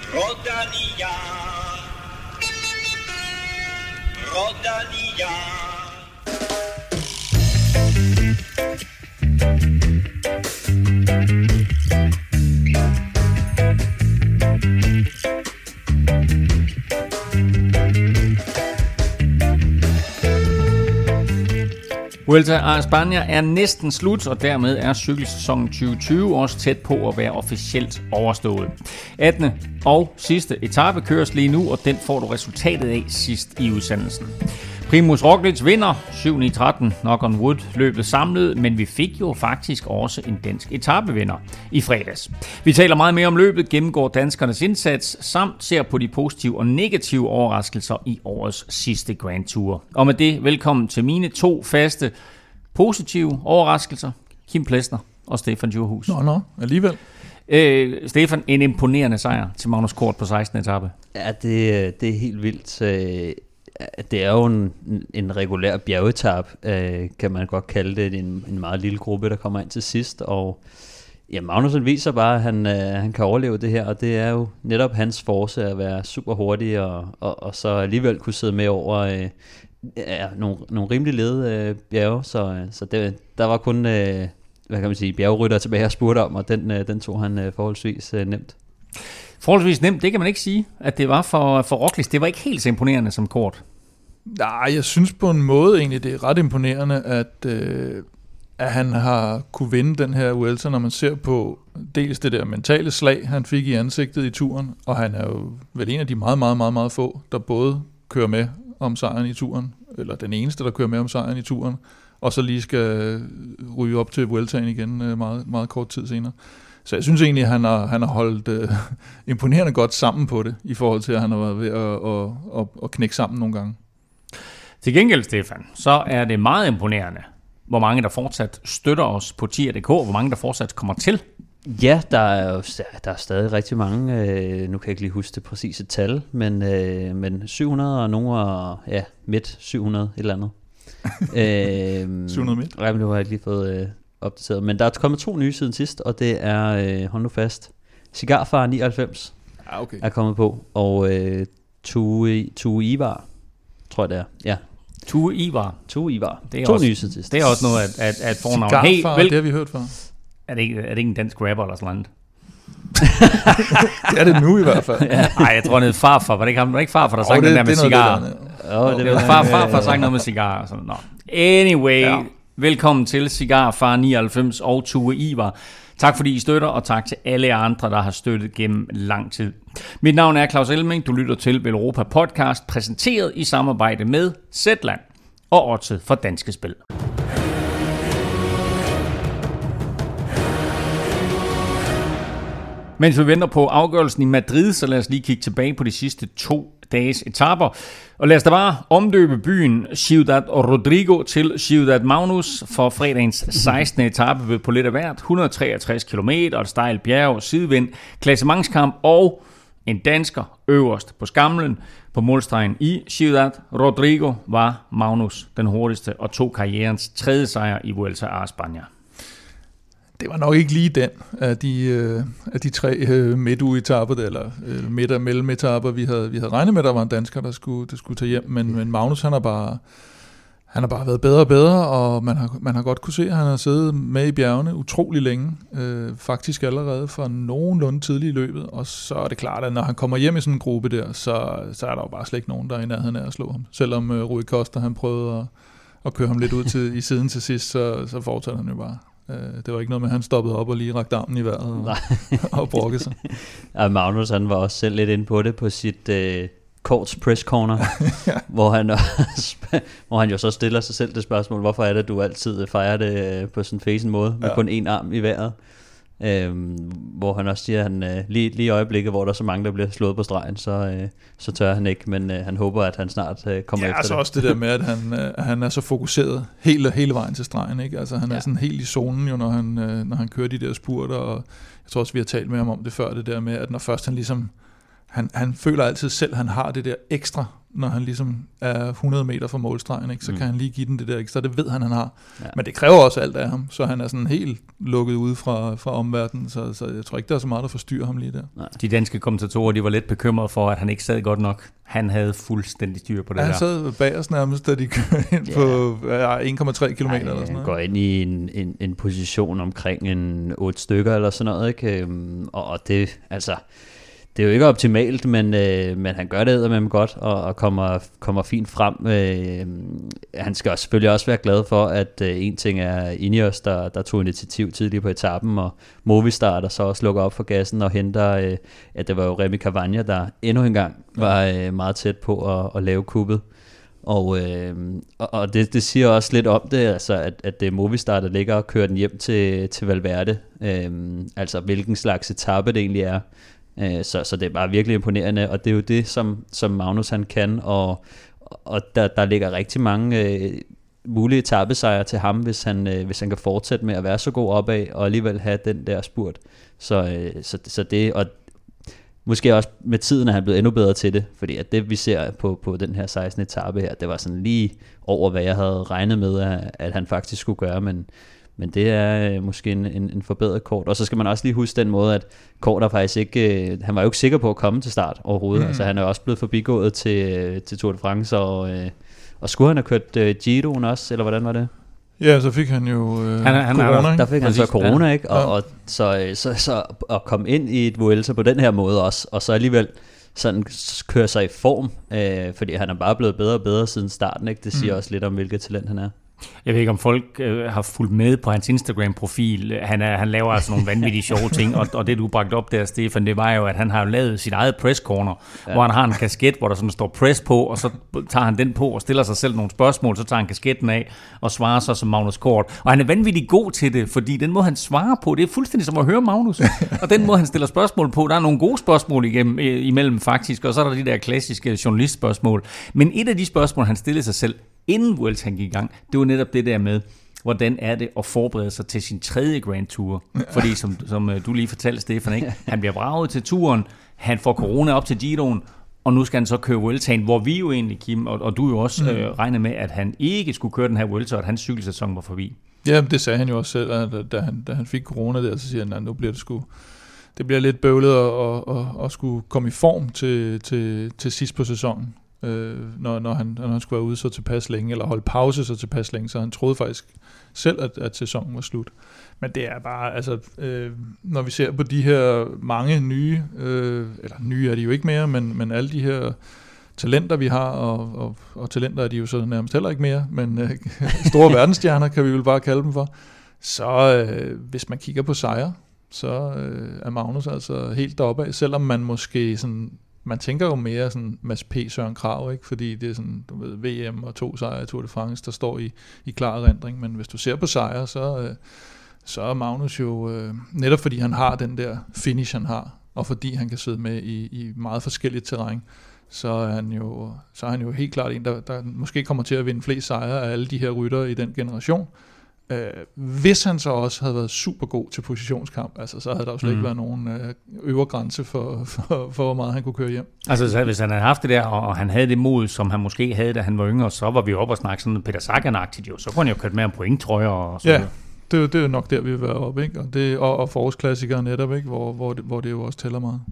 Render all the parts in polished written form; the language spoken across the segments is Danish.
Rodania, Rodania. Vuelta a España er næsten slut, og dermed er cykelsæsonen 2020 også tæt på at være officielt overstået. 18. og sidste etape køres lige nu, og den får du resultatet af sidst i udsendelsen. Primož Roglič vinder 7.13, knock on wood, løbet samlet, men vi fik jo faktisk også en dansk etapevinder i fredags. Vi taler meget mere om løbet, gennemgår danskernes indsats, samt ser på de positive og negative overraskelser i årets sidste Grand Tour. Og med det, velkommen til mine to faste positive overraskelser, Kim Plesner og Stefan Djurhus. Alligevel. Stefan, en imponerende sejr til Magnus Kort på 16. etape. Ja, det er helt vildt. Det er jo en regulær bjergetap, kan man godt kalde det. En meget lille gruppe, der kommer ind til sidst, og ja, Magnussen viser bare, at han kan overleve det her, og det er jo netop hans force at være super hurtig, og så alligevel kunne sidde med over nogle rimelig lede bjerge, så der var kun, hvad kan man sige, bjergrytter tilbage og spurgte om, og den tog han forholdsvis nemt. Forholdsvis nemt, det kan man ikke sige, at det var for Roglič. Det var ikke helt så imponerende som Kort. Nej, jeg synes på en måde egentlig, det er ret imponerende, at han har kunne vinde den her Vuelta, når man ser på dels det der mentale slag, han fik i ansigtet i turen, og han er jo vel en af de meget, meget, meget, meget få, der både kører med om sejren i turen, eller den eneste, der kører med om sejren i turen, og så lige skal ryge op til Vueltaen igen meget, meget kort tid senere. Så jeg synes egentlig, at han har holdt imponerende godt sammen på det, i forhold til, at han har været ved at knække sammen nogle gange. Til gengæld, Stefan, så er det meget imponerende, hvor mange der fortsat støtter os på tier.dk, hvor mange der fortsat kommer til. Ja, der er stadig rigtig mange, nu kan jeg ikke lige huske det præcise tal, men 700 og nogle midt 700 et eller andet. 700 midt? Ja, men nu har jeg lige fået opdateret, men der er kommet 2 nye siden sidst, og det er, hold nu fast, Cigarfar 99 er kommet på, og Tue Ivar, tror jeg det er, ja. Tue Ivar. Det er 2 nye siden sidst. Det er også noget at fornavn. Cigarfar, det har vi hørt før. Er det ikke en dansk rapper eller sådan noget? Det er det nu i hvert fald. Nej, jeg tror, det er farfar. Var det ikke farfar, der sang den der med cigarer? Det var farfar, der sang noget med cigarer. Så, no. Anyway, velkommen til Cigarfar 99 og Tue Ivar. Tak fordi I støtter, og tak til alle andre, der har støttet gennem lang tid. Mit navn er Claus Elming. Du lytter til Velropa Podcast, præsenteret i samarbejde med Zetland og Odset for Danske Spil. Mens vi venter på afgørelsen i Madrid, så lad os lige kigge tilbage på de sidste 2 dages etaper. Og lad os da bare omdøbe byen Ciudad Rodrigo til Ciudad Magnus for fredagens 16. etape på lidt af hvert. 163 km, et stejlt bjerg, sidevind, klassementskamp og en dansker øverst på skamlen. På målstregen i Ciudad Rodrigo var Magnus den hurtigste og tog karrierens 3. sejr i Vuelta a España. Det var nok ikke lige den af de 3 midtugeetaper, eller midt- og mellemetapper, vi havde regnet med, der var en dansker, der skulle tage hjem. Men Magnus, han har bare været bedre og bedre, og man har godt kunne se, at han har siddet med i bjergene utrolig længe, faktisk allerede fra nogenlunde tidligt i løbet. Og så er det klart, at når han kommer hjem i sådan en gruppe der, så er der jo bare slet ikke nogen, der er i nærheden af at slå ham. Selvom Rui Costa, han prøvede at køre ham lidt ud i siden til sidst, så fortsatte han jo bare. Det var ikke noget med, at han stoppede op og lige rakte armen i vejret og brokkede sig. Ja, Magnus, han var også selv lidt inde på det på sit Korts press corner, ja. hvor han jo så stiller sig selv det spørgsmål, hvorfor er det, du altid fejrer det på sådan en fæsen måde, med kun en arm i vejret. Hvor han også siger, at han lige i øjeblikket, hvor der er så mange, der bliver slået på stregen, så tør han ikke, men han håber, at han snart kommer efter altså det. Også det der med, at han er så fokuseret hele vejen til stregen, ikke? Altså han er sådan helt i zonen jo, når han kører de der spurter, og jeg tror også, vi har talt med ham om det før, det der med, at når først han ligesom, han føler altid selv, at han har det der ekstra når han ligesom er 100 meter fra målstregen, ikke? Så kan han lige give den det der ekstra, det ved han har. Ja. Men det kræver også alt af ham, så han er sådan helt lukket ude fra omverdenen, så jeg tror ikke, der er så meget, der forstyrrer ham lige der. Nej. De danske kommentatorer, de var lidt bekymrede for, at han ikke sad godt nok. Han havde fuldstændig styr på det der. Han sad bag os nærmest, da de kørte ind på 1,3 kilometer eller sådan noget. Går ind i en position omkring 8 stykker eller sådan noget, ikke? Og det, altså, det er jo ikke optimalt, men han gør det eddermame godt og kommer fint frem. Han skal selvfølgelig også være glad for, at en ting er Ineos, der tog initiativ tidligt på etappen, og Movistar, der så også lukker op for gassen og henter, at det var jo Remy Cavagna, der endnu en gang var meget tæt på at lave kuppet. Og det siger også lidt om det, altså at det er Movistar, der ligger og kører den hjem til Valverde. Altså hvilken slags etape det egentlig er. Så det er bare virkelig imponerende, og det er jo det, som Magnus han kan, og der ligger rigtig mange mulige etapesejre til ham, hvis han kan fortsætte med at være så god opad, og alligevel have den der spurt. Så det, og måske også med tiden er han blevet endnu bedre til det, fordi at det vi ser på den her 16. etape her, det var sådan lige over, hvad jeg havde regnet med, at han faktisk skulle gøre, men det er måske en forbedret Kort. Og så skal man også lige huske den måde, at Kort er faktisk ikke, han var jo ikke sikker på at komme til start overhovedet. Altså han er også blevet forbigået til Tour de France, og skulle han have kørt Giroen også, eller hvordan var det? Ja, så fik han jo corona. Der fik han så corona, ikke? Og så at komme ind i et Vuelta på den her måde også, og så alligevel sådan køre sig i form, fordi han er bare blevet bedre og bedre siden starten, ikke? Det siger også lidt om, hvilket talent han er. Jeg ved ikke, om folk har fulgt med på hans Instagram-profil. Han laver altså nogle vanvittige sjove ting, og det du bragte op der, Stefan, det var jo, at han har lavet sit eget press corner, hvor han har en kasket, hvor der sådan står press på, og så tager han den på og stiller sig selv nogle spørgsmål, så tager han kasketten af og svarer så som Magnus Kort. Og han er vanvittigt god til det, fordi den må han svare på. Det er fuldstændig som at høre Magnus. Og den må han stiller spørgsmål på. Der er nogle gode spørgsmål imellem faktisk, og så er der de der klassiske journalistspørgsmål. Men et af de spørgsmål, han stillede sig selv, inden Vuelta han gik i gang, det var netop det der med, hvordan er det at forberede sig til sin 3. Grand Tour? Fordi som du lige fortalte, Stefan, ikke? Han bliver vraget til turen, han får corona op til Giroen, og nu skal han så køre Vueltaen, hvor vi jo egentlig, Kim, og du jo også regnede med, at han ikke skulle køre den her Vuelta, og at hans cykelsæson var forbi. Ja, det sagde han jo også selv, at da han fik corona der, så siger han, at nu bliver det bliver lidt bøvlet at skulle komme i form til sidst på sæsonen. Når han skulle være ude så tilpas længe, eller holde pause så tilpas længe, så han troede faktisk selv, at sæsonen var slut. Men det er bare, altså, når vi ser på de her mange nye, eller nye er de jo ikke mere, men alle de her talenter, vi har, og talenter er de jo så nærmest heller ikke mere, men store verdensstjerner kan vi vel bare kalde dem for, så hvis man kigger på sejre, så er Magnus altså helt deroppe af, selvom man måske sådan, man tænker jo mere sådan Mads P. Søren Kragh, ikke? Fordi det er sådan, du ved, VM og 2 sejre i Tour de France, der står i klar erindring, men hvis du ser på sejre, så er Magnus jo, netop fordi han har den der finish, han har, og fordi han kan sidde med i meget forskelligt terræn, så er han jo helt klart en, der måske kommer til at vinde flest sejre af alle de her ryttere i den generation. Hvis han så også havde været super god til positionskamp, altså, så havde der jo slet ikke været nogen øvre grænse for hvor meget han kunne køre hjem. Altså hvis han havde haft det der, og han havde det mod, som han måske havde, da han var yngre, så var vi oppe og snakke sådan Peter Sagan-agtigt jo, så kunne han jo kørt med en pointtrøjer og sådan. Ja, det er nok der, vi vil være oppe, ikke? Og forårsklassikere netop, ikke? Hvor det jo også tæller meget.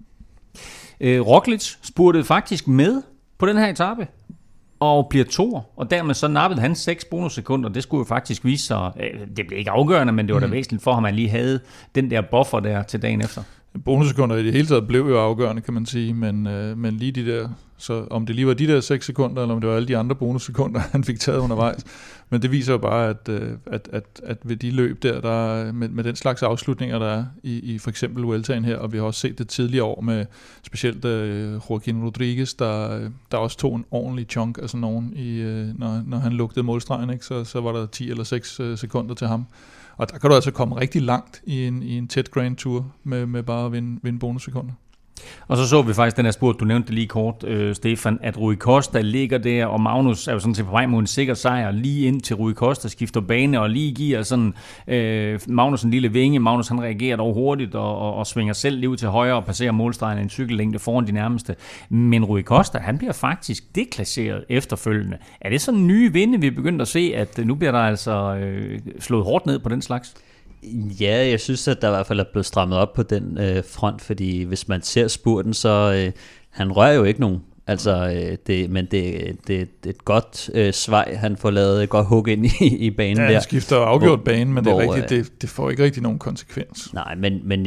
Roglic spurtede faktisk med på den her etape, og bliver 2, og dermed så nappede han 6 bonussekunder. Det skulle jo faktisk vise sig, det blev ikke afgørende, men det var da væsentligt for ham, at han lige havde den der buffer der til dagen efter. Bonussekunder i det hele taget blev jo afgørende, kan man sige, men lige de der, så om det lige var de der 6 sekunder, eller om det var alle de andre bonussekunder, han fik taget undervejs. Men det viser jo bare, at ved de løb der med den slags afslutninger, der er i for eksempel Vueltaen her, og vi har også set det tidligere år med specielt Joaquin Rodriguez, der også tog en ordentlig chunk af sådan nogen, når han lugtede målstregen, ikke? Så var der 10 eller 6 sekunder til ham. Og der kan du altså komme rigtig langt i en tæt Grand Tour med bare at vinde bonussekunder. Og så vi faktisk den her spurt, du nævnte det lige kort, Stefan, at Rui Costa ligger der, og Magnus er jo sådan set på vej mod en sikker sejr, lige ind til Rui Costa skifter bane, og lige giver sådan Magnus en lille vinge. Magnus han reagerer dog hurtigt, og svinger selv lige ud til højre, og passerer målstregen en cykellængde foran de nærmeste. Men Rui Costa, han bliver faktisk deklasseret efterfølgende. Er det sådan nye vinde, vi begynder at se, at nu bliver der altså slået hårdt ned på den slags? Ja, jeg synes, at der i hvert fald er blevet strammet op på den front, fordi hvis man ser spurten, så han rører jo ikke nogen. Altså, men det er et godt svej, han får lavet et godt hug ind i banen der. Ja, han skifter afgjort banen, men det er rigtigt, det får ikke rigtig nogen konsekvens. Nej, men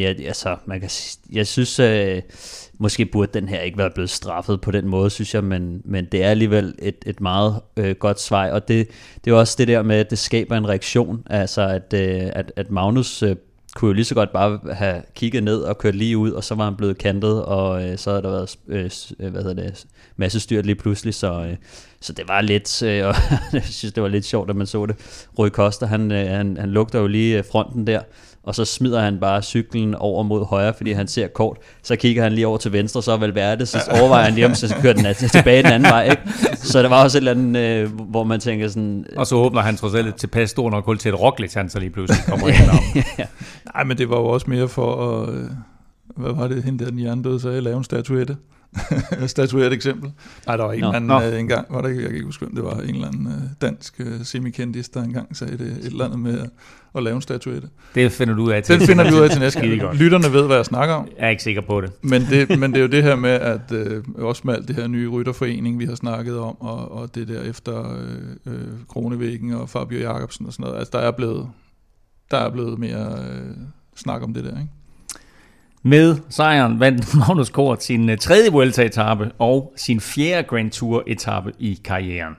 jeg synes, måske burde den her ikke være blevet straffet på den måde, synes jeg, men det er alligevel et meget godt svej, og det er også det der med, at det skaber en reaktion, altså at Magnus kunne jo lige så godt bare have kigget ned og kørt lige ud, og så var han blevet kantet, og så havde der været masse styrt lige pludselig, så det var lidt, og jeg synes, det var lidt sjovt, at man så det. Rui Costa, han lugter jo lige fronten der, og så smider han bare cyklen over mod højre, fordi han ser kort. Så kigger han lige over til venstre, så er Valverde, så overvejer han lige om, så kører den tilbage den anden vej, ikke? Så der var også et eller andet, hvor man tænker sådan... Og så åbner han trods alt et tilpas stor nok hul til et Roglic, han så lige pludselig kommer ind om. Ja. Nej, men det var jo også mere for at... hvad var det, hende der den hjernedøde sagde? Lave en statuette. Statueret eksempel. Nej, der var en anden engang, var der ikke, jeg kan ikke huske, det var en eller anden dansk semikendis, der engang sagde det, et eller andet med at lave en statuette. Det finder du ud af til. Den finder vi ud af til næste gang. Lytterne ved, hvad jeg snakker om. Jeg er ikke sikker på det. Men det er jo det her med, at også med alt det her nye rytterforening, vi har snakket om, og det der efter Kronevæggen og Fabio Jacobsen og sådan noget, altså der er blevet mere snak om det der, ikke? Med sejren vandt Magnus Cort sin tredje Vuelta-etape og sin fjerde Grand Tour-etape i karrieren.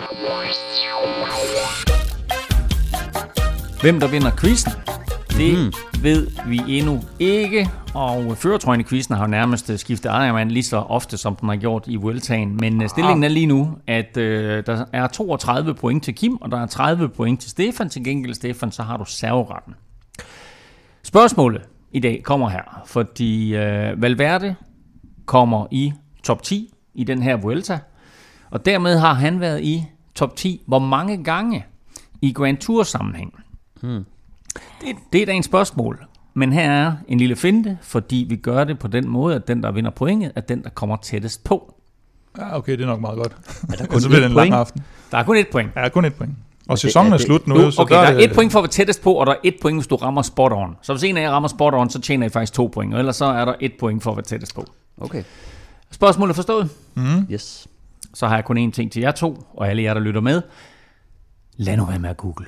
Hvem der vinder quizzen, det ved vi endnu ikke, og førertrøjen i quizzen har jo nærmest skiftet ejermand lige så ofte, som den har gjort i Vueltaen. Men stillingen er lige nu, at der er 32 point til Kim, og der er 30 point til Stefan. Til gengæld, Stefan, så har du serveretten. Spørgsmålet i dag kommer her, fordi Valverde kommer i top 10 i den her Vuelta, og dermed har han været i top 10 hvor mange gange i Grand Tour sammenhæng. Det er da en spørgsmål, men her er en lille finte, fordi vi gør det på den måde, at den der vinder pointet, er den der kommer tættest på. Ja, okay, det er nok meget godt. Er der kun et point? Der er kun et point. Ja, kun et point. Og sæsonen er slut nu. Okay, der er et point for at være tættest på, og der er et point, hvis du rammer spot on. Så hvis en af jer rammer spot on, så tjener I faktisk 2 point, og ellers så er der et point for at være tættest på. Okay. Spørgsmålet forstået? Yes. Så har jeg kun én ting til jer to, og alle jer, der lytter med. Lad nu være med at google.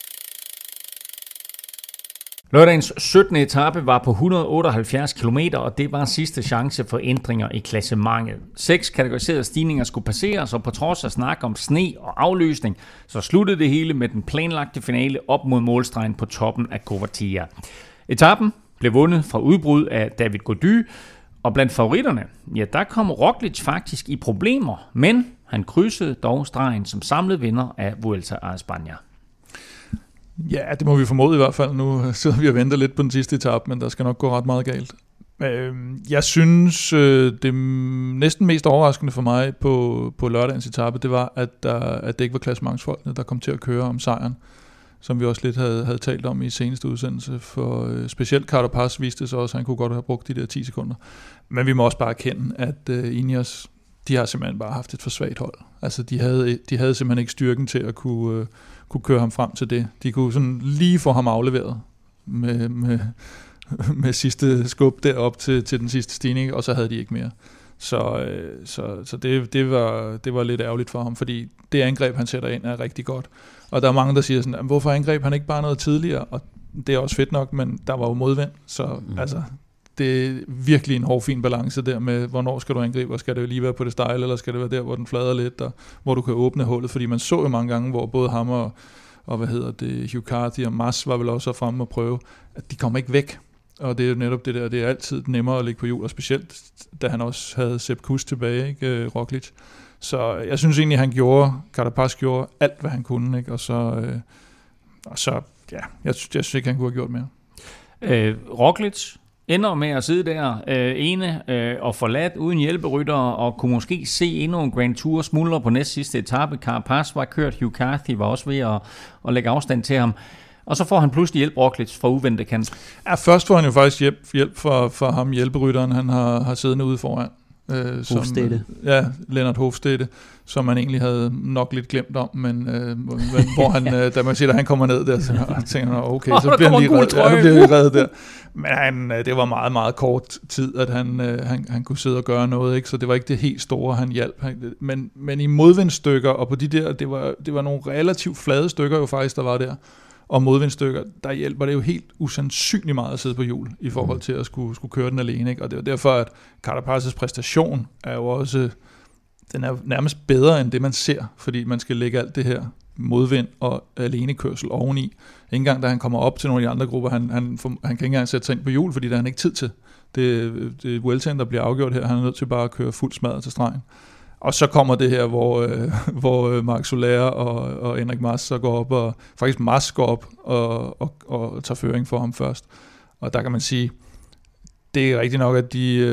Lørdagens 17. etape var på 178 km, og det var sidste chance for ændringer i klassementet. 6 kategoriserede stigninger skulle passeres, og på trods af snak om sne og afløsning, så sluttede det hele med den planlagte finale op mod målstregen på toppen af Covartia. Etappen blev vundet fra udbrud af David Gaudu, og blandt favoritterne, ja, der kom Roglic faktisk i problemer, men han krydsede dog stregen som samlet vinder af Vuelta a España. Ja, det må vi formode i hvert fald. Nu sidder vi og venter lidt på den sidste etape, men der skal nok gå ret meget galt. Jeg synes, det næsten mest overraskende for mig på lørdagens etape, det var, at det ikke var klassementsfolkene, der kom til at køre om sejren, som vi også lidt havde talt om i seneste udsendelse. For specielt Carapaz viste så også, at han kunne godt have brugt de der 10 sekunder. Men vi må også bare erkende, at Ineos, de har simpelthen bare haft et for svagt hold. Altså, de havde simpelthen ikke styrken til at kunne køre ham frem til det. De kunne sådan lige få ham afleveret med sidste skub derop til den sidste stigning, og så havde de ikke mere. Så det var lidt ærgerligt for ham, fordi det angreb, han sætter ind, er rigtig godt. Og der er mange, der siger sådan, hvorfor angreb han ikke bare noget tidligere? Og det er også fedt nok, men der var jo modvind, så altså, det er virkelig en hårfin balance der med, hvornår skal du angribe, og skal det lige være på det stejle, eller skal det være der, hvor den flader lidt, og hvor du kan åbne hullet, fordi man så jo mange gange, hvor både ham og Hugh Carthy og Mas var vel også fremme og prøve, at de kommer ikke væk. Og det er jo netop det der, det er altid nemmere at ligge på hjul, og specielt da han også havde Sepp Kuss tilbage, ikke, Roglic. Så jeg synes egentlig, Carapaz gjorde alt, hvad han kunne, ikke? Og så ja, jeg synes ikke, han kunne have gjort mere. Roglic, ender med at sidde der ene og forladt uden hjælperyttere, og kunne måske se endnu en Grand Tour smuldre på næst sidste etape. Carapaz var kørt, Hugh Carthy var også ved at lægge afstand til ham. Og så får han pludselig hjælp Roglic fra uventet kant. Ja, først får han jo faktisk hjælp fra ham, hjælperytteren, han har siddende ude foran. Hofstede. Ja, Lennart Hofstede, som man egentlig havde nok lidt glemt om, men hvor han, da man siger, at han kommer ned der, så tænker man, okay, så bliver han lige reddet der. Men det var meget, meget kort tid, at han kunne sidde og gøre noget, ikke? Så det var ikke det helt store, han hjalp. Men i modvindstykker, og på de der, det var nogle relativt flade stykker jo faktisk, der var der, og modvindstykker, der hjælper det jo helt usandsynligt meget at sidde på hjul i forhold til at skulle køre den alene, ikke? Og det er derfor, at Carapaz's præstation er jo også, den er nærmest bedre end det, man ser, fordi man skal lægge alt det her modvind og alenekørsel oveni. Ikke engang, da han kommer op til nogle af de andre grupper, han kan ikke engang sætte sig ind på hjul, fordi der er han ikke tid til. Det er Vueltaen, der bliver afgjort her. Han er nødt til bare at køre fuld smadret til stregen. Og så kommer det her, hvor Marc Soler og Enric Mas så går op, og faktisk Mas går op og tager føring for ham først. Og der kan man sige, det er rigtigt nok, at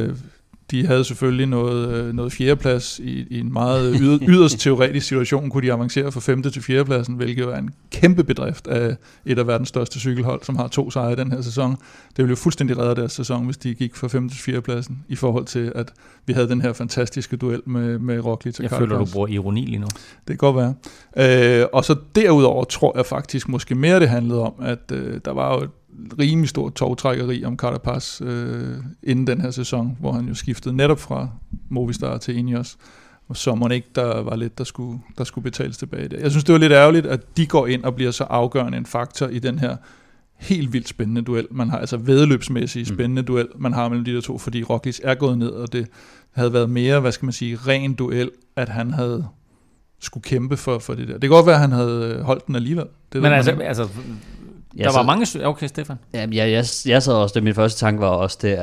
de havde selvfølgelig noget fjerdeplads i en meget yderst teoretisk situation, kunne de avancere fra 5. til 4. pladsen, hvilket jo er en kæmpe bedrift af et af verdens største cykelhold, som har 2 sejre i den her sæson. Det ville jo fuldstændig redde deres sæson, hvis de gik fra 5. til 4. pladsen, i forhold til, at vi havde den her fantastiske duel med Roglic og Carapaz. Jeg føler, du bruger ironi lige nu. Det kan godt være. Og så derudover tror jeg faktisk måske mere, det handlede om, at der var jo et rimelig stort togtrækkeri om Carapaz inden den her sæson, hvor han jo skiftede netop fra Movistar til Ineos, og så må ikke der var lidt, der skulle betales tilbage der. Jeg synes, det var lidt ærgerligt, at de går ind og bliver så afgørende en faktor i den her helt vildt spændende duel. Man har altså væddeløbsmæssigt spændende duel, man har mellem de der to, fordi Roglic er gået ned, og det havde været mere, ren duel, at han havde skulle kæmpe for det der. Det kan godt være, at han havde holdt den alligevel. Det men altså der var mange... Okay, Stefan. Jeg sad også, det min første tanke var også det,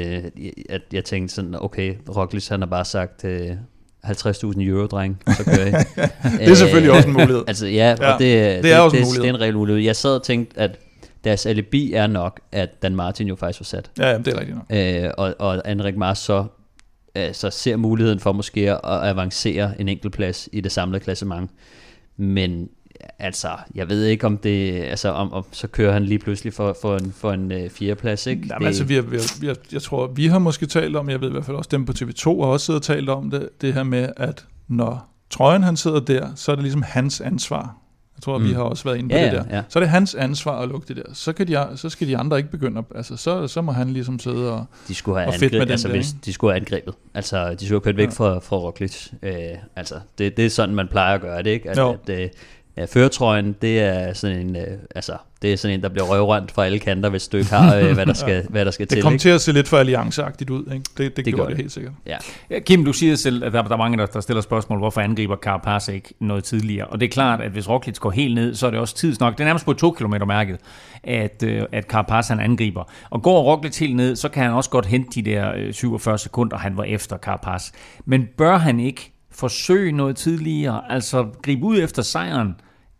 at jeg tænkte sådan, okay, Roglic, han har bare sagt 50.000 euro, dreng, så kører jeg. Det er selvfølgelig også en mulighed. Altså ja, og det er også en mulighed. Det er en reel mulighed. Jeg sad og tænkte, at deres alibi er nok, at Dan Martin jo faktisk var sat. Ja, det er rigtigt nok. Og Enric Mas så ser muligheden for måske at avancere en enkelt plads i det samlede klassement. Men altså, jeg ved ikke om det, altså om så kører han lige pludselig for en 4. plads, ikke? Jamen, altså, jeg tror, vi har måske talt om, jeg ved i hvert fald også dem på TV2 har også siddet og talt om det her med, at når trøjen han sidder der, så er det ligesom hans ansvar. Jeg tror, vi har også været inde på det der. Ja. Så er det hans ansvar at lukke det der. Så skal de andre ikke begynde at, så må han ligesom sidde og fedt med den der. De skulle have angrebet. Altså, de skulle have kørt væk fra Roglic. Altså, det er sådan, man plejer at gøre det, ikke? At førertrøjen, det er sådan en, det er sådan en, der bliver røvrendt fra alle kanter, hvis du ikke har, hvad der skal til. Det kommer til at se lidt for allianceagtigt ud, ikke? Det gjorde det helt sikkert. Ja. Kim, du siger selv, at der er mange, der stiller spørgsmål, hvorfor angriber Carapaz ikke noget tidligere? Og det er klart, at hvis Roglic går helt ned, så er det også tidsnok. Det er nærmest på 2 kilometer-mærket, at Carapaz han angriber. Og går Roglic helt ned, så kan han også godt hente de der 47 sekunder, han var efter Carapaz. Men bør han ikke forsøge noget tidligere, altså gribe ud efter sejren,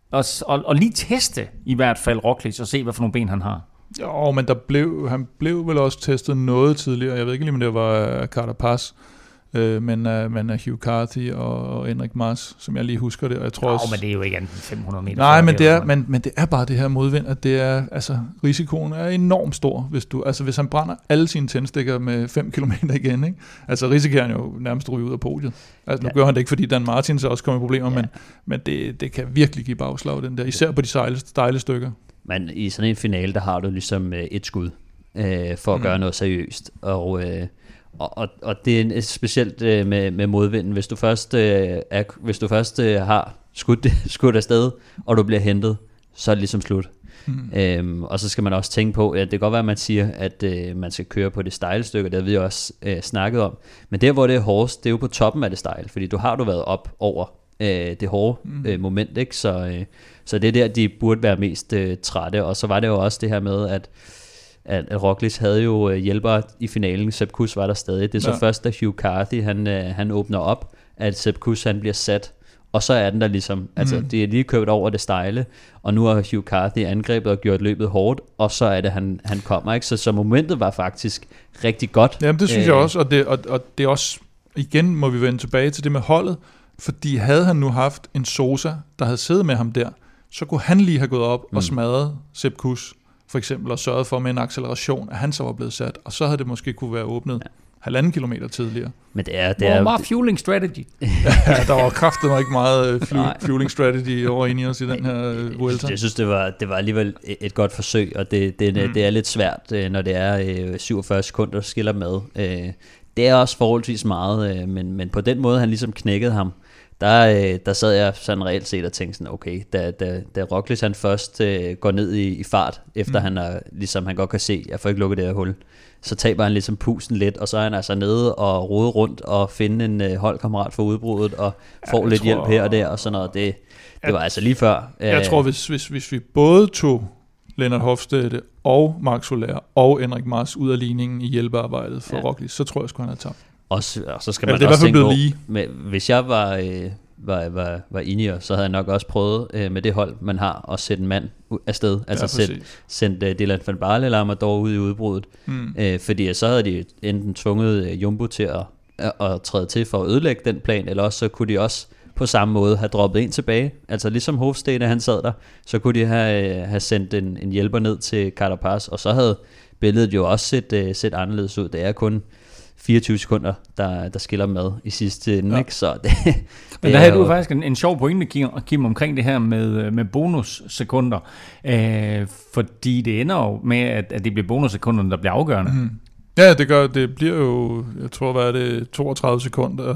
og lige teste i hvert fald Roglic og se, hvad for nogle ben han har? Jo, men han blev vel også testet noget tidligere. Jeg ved ikke lige, om det var Carapaz, men Hugh Carthy og Enric Mas, som jeg lige husker det. Og jeg tror også, men det er jo ikke andet 500 meter. Nej, men det er bare det her modvind, at det er, altså, risikoen er enormt stor, hvis han brænder alle sine tændstikker med 5 kilometer igen, ikke? Altså risikerer han jo nærmest ryge ud af podiet. Altså nu gør han det ikke, fordi Dan Martin så også kommer i problemer, men det kan virkelig give bagslag, den der, især på de stejle stykker. Men i sådan en finale, der har du ligesom et skud for at gøre noget seriøst, og det er specielt med modvinden. Hvis du først har skudt afsted, og du bliver hentet, så er det ligesom slut. Og så skal man også tænke på, at det kan godt være, at man siger, at man skal køre på det stejle stykke, det har vi også snakket om. Men der, hvor det er hårdest, det er jo på toppen af det stejle, fordi du været op over det hårde moment, ikke? Så det er der, de burde være mest trætte. Og så var det jo også det her med, at Roglic havde jo hjælpere i finalen. Sepp Kuss var der stadig. Det er så først, da Hugh Carthy han åbner op, at Sepp Kuss han bliver sat, og så er den der ligesom, altså det er lige kørt over det stejle, og nu har Hugh Carthy angrebet og gjort løbet hårdt, og så er det, han kommer, ikke? Så momentet var faktisk rigtig godt. Jamen det synes jeg også, og det er også, igen må vi vende tilbage til det med holdet, fordi havde han nu haft en Sosa, der havde siddet med ham der, så kunne han lige have gået op og smadret Sepp Kuss, for eksempel, og sørget for med en acceleration, at han så var blevet sat, og så havde det måske kunne være åbnet 1,5 kilometer tidligere. Men det er meget fueling strategy. Ja, der var kraftigt nok ikke meget fueling strategy over inde i os i den her Vuelta. Jeg synes, det var alligevel et godt forsøg, og det er lidt svært, når det er 47 sekunder skiller med. Det er også forholdsvis meget, men på den måde, han ligesom knækkede ham, der sad jeg sådan reelt set og tænkte sådan, okay, da Roglic han først går ned i fart, efter han godt kan se, jeg får ikke lukket det her hul, så taber han ligesom pusten lidt, og så er han altså nede og rode rundt og finde en holdkammerat for udbruddet, og får lidt hjælp her og der, og sådan noget. Det var altså lige før. Jeg tror, hvis vi både tog Lennart Hofstede og Marc Soler og Enric Mas ud af ligningen i hjælpearbejdet for Roglic, så tror jeg sgu, han havde tabt. Og så skal man også tænke på, hvis jeg var Ineos, så havde jeg nok også prøvet med det hold, man har, at sætte en mand afsted. Altså sendt Dylan van Baarle eller Amador ud i udbruddet. Fordi så havde de enten tvunget Jumbo til at træde til for at ødelægge den plan, eller også så kunne de også på samme måde have droppet en tilbage. Altså ligesom Hofstede, han sad der, så kunne de have sendt en hjælper ned til Carapaz, og så havde billedet jo også set anderledes ud. Det er kun 24 sekunder, der skiller med i sidste ende, ikke? Så men der havde du faktisk en sjov pointe, Kim, omkring det her med bonussekunder, fordi det ender jo med, at det bliver bonussekunderne, der bliver afgørende. Ja, det bliver jo, jeg tror, hvad er det, 32 sekunder,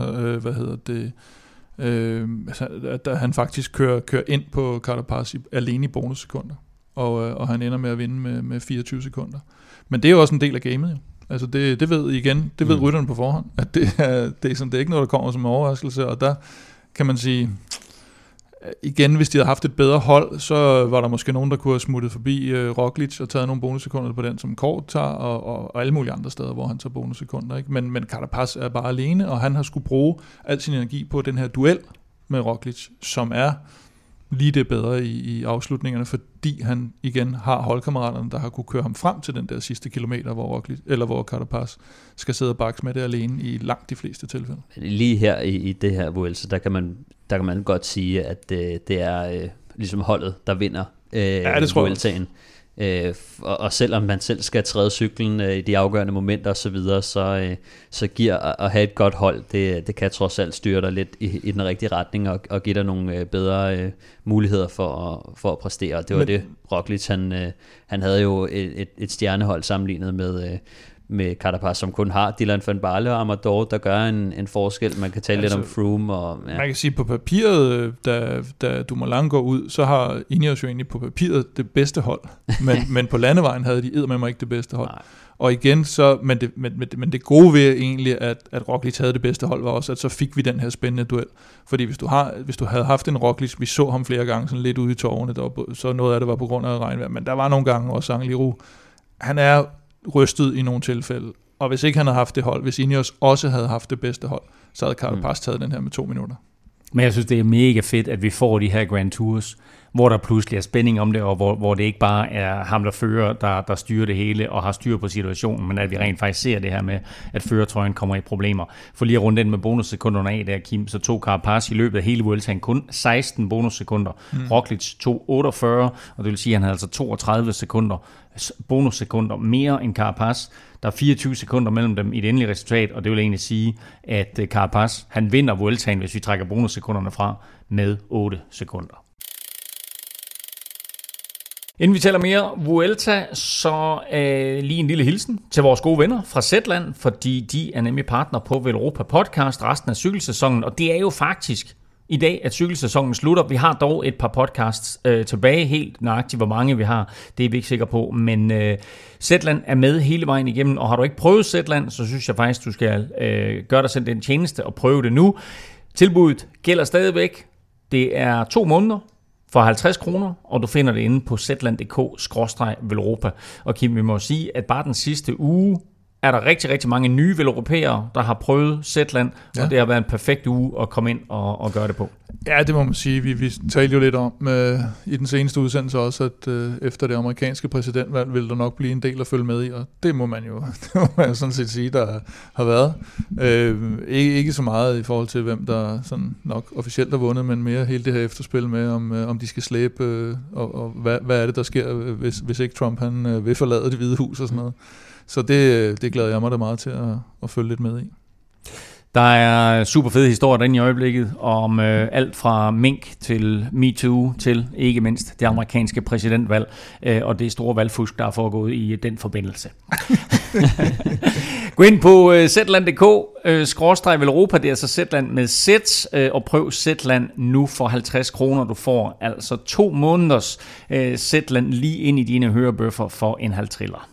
at han faktisk kører ind på Carapaz alene i bonussekunder, og han ender med at vinde med 24 sekunder. Men det er jo også en del af gamet, jo. Altså det ved rytterne på forhånd, at det er sådan, det er ikke noget, der kommer som en overraskelse, og der kan man sige, igen, hvis de havde haft et bedre hold, så var der måske nogen, der kunne have smuttet forbi Roglic og taget nogle bonussekunder på den, som Kort tager, og alle mulige andre steder, hvor han tager bonussekunder, ikke? Men Carapaz er bare alene, og han har skulle bruge al sin energi på den her duel med Roglic, som er lige det bedre i afslutningerne, fordi han igen har holdkammeraterne, der har kunne køre ham frem til den der sidste kilometer, hvor Carapaz skal sidde og bakse med det alene i langt de fleste tilfælde. Lige her i det her Vuelta, der kan man godt sige, at det er ligesom holdet, der vinder Vueltaen. Og selvom man selv skal træde cyklen i de afgørende momenter og så videre, så giver at have et godt hold, det kan trods alt styre dig lidt i den rigtige retning og give dig nogle bedre muligheder for at præstere. Og det var det Roglic, han havde jo et stjernehold sammenlignet med Carapaz, som kun har Dylan van Baarle og Amador, der gør en forskel. Man kan tale lidt om Froome. Man kan sige, på papiret, da Dumoulin går ud, så har Ineos jo egentlig på papiret det bedste hold. Men på landevejen havde de eddermame ikke det bedste hold. Nej. Og igen, men det gode ved egentlig, at Roglic havde det bedste hold, var også, at så fik vi den her spændende duel. Fordi hvis du havde haft en Roglic, vi så ham flere gange sådan lidt ude i tårerne, så noget af det var på grund af regnvejr, men der var nogle gange også Angliru. Han er rystet i nogle tilfælde, og hvis ikke han havde haft det hold, hvis Ineos også havde haft det bedste hold, så havde Carapaz taget den her med 2 minutter. Men jeg synes, det er mega fedt, at vi får de her Grand Tours, hvor der pludselig er spænding om det, og hvor det ikke bare er ham, der fører, der styrer det hele og har styr på situationen, men at vi rent faktisk ser det her med, at førertrøjen kommer i problemer. For lige at runde den med bonussekunderne af der, Kim, så tog Carapaz i løbet af hele Vueltaen kun 16 bonussekunder. Roglic tog 48, og det vil sige, at han havde altså 32 bonussekunder mere end Carapaz. Der er 24 sekunder mellem dem i det endelige resultat, og det vil egentlig sige, at Carapaz, han vinder Vueltaen, hvis vi trækker bonussekunderne fra, med 8 sekunder. Inden vi taler mere Vuelta, så lige en lille hilsen til vores gode venner fra Zetland, fordi de er nemlig partner på Velropa Podcast resten af cykelsæsonen, og det er jo faktisk i dag, at cykelsæsonen slutter. Vi har dog et par podcasts tilbage, helt nøjagtigt hvor mange vi har, det er vi ikke sikre på, men Zetland er med hele vejen igennem, og har du ikke prøvet Zetland, så synes jeg faktisk, du skal gøre dig selv den tjeneste og prøve det nu. Tilbuddet gælder stadigvæk. Det er 2 måneder for 50 kroner, og du finder det inde på zetland.dk/Velropa. Og Kim, vi må sige, at bare den sidste uge, er der rigtig, rigtig mange nye veleuropæere, der har prøvet Zetland, og det har været en perfekt uge at komme ind og gøre det på. Ja, det må man sige. Vi talte jo lidt om i den seneste udsendelse også, at efter det amerikanske præsidentvalg vil der nok blive en del at følge med i, og det må man jo sådan set sige, der har været. Ikke så meget i forhold til, hvem der sådan nok officielt har vundet, men mere hele det her efterspil med, om de skal slæbe, og hvad er det, der sker, hvis ikke Trump han vil forlade Det Hvide Hus og sådan noget. Så det glæder jeg mig da meget til at følge lidt med i. Der er super fede historier derinde i øjeblikket om alt fra mink til MeToo til ikke mindst det amerikanske præsidentvalg og det store valgfusk, der er foregået i den forbindelse. Gå ind på zetland.dk/Veleuropa, det er altså Zetland med Z, og prøv Zetland nu for 50 kroner. Du får altså 2 måneders Zetland lige ind i dine hørebøffer for en halv triller.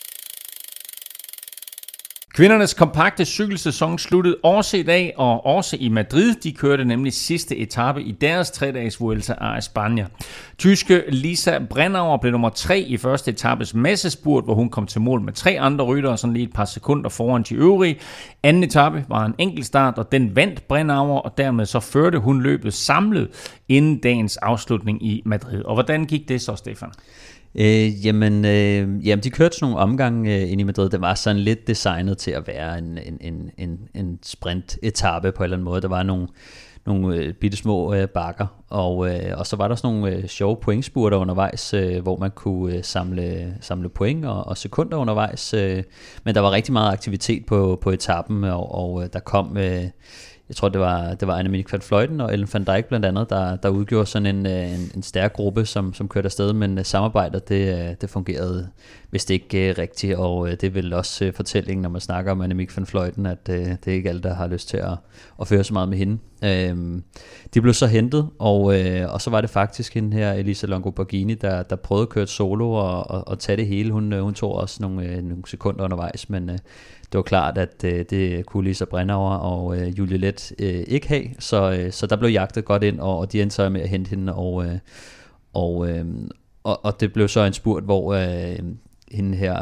Kvindernes kompakte cykelsæson sluttede også i dag, og også i Madrid. De kørte nemlig sidste etape i deres 3-dages Vuelta a España. Tyske Lisa Brennauer blev nummer 3 i første etapes massespurt, hvor hun kom til mål med 3 andre ryttere, sådan lige et par sekunder foran de øvrige. Anden etape var en enkeltstart, og den vandt Brennauer, og dermed så førte hun løbet samlet inden dagens afslutning i Madrid. Og hvordan gik det så, Stefan? Jamen, de kørte sådan nogle omgange ind i Madrid. Det var sådan lidt designet til at være en sprint-etape på en eller anden måde. Der var nogle bittesmå bakker, og så var der sådan nogle sjove pointspurter undervejs, hvor man kunne samle point og sekunder undervejs. Men der var rigtig meget aktivitet på etappen, og der kom... Jeg tror, det var Annemiek van Vleuten og Ellen van Dijk blandt andet, der udgjorde sådan en stærk gruppe, som kørte afsted, men samarbejdet, det fungerede vist ikke rigtigt, og det er vel også fortællingen, når man snakker om Annemiek van Vleuten, at det er ikke alle, der har lyst til at føre så meget med hende. De blev så hentet, og så var det faktisk hende her, Elisa Longo Borghini, der prøvede at køre et solo og tage det hele. Hun tog også nogle sekunder undervejs, men det var klart, at det kunne Lisa Brennauer og Julie Leth ikke have, så der blev jagtet godt ind, og de endte så med at hente hende, og det blev så en spurt, hvor hende her,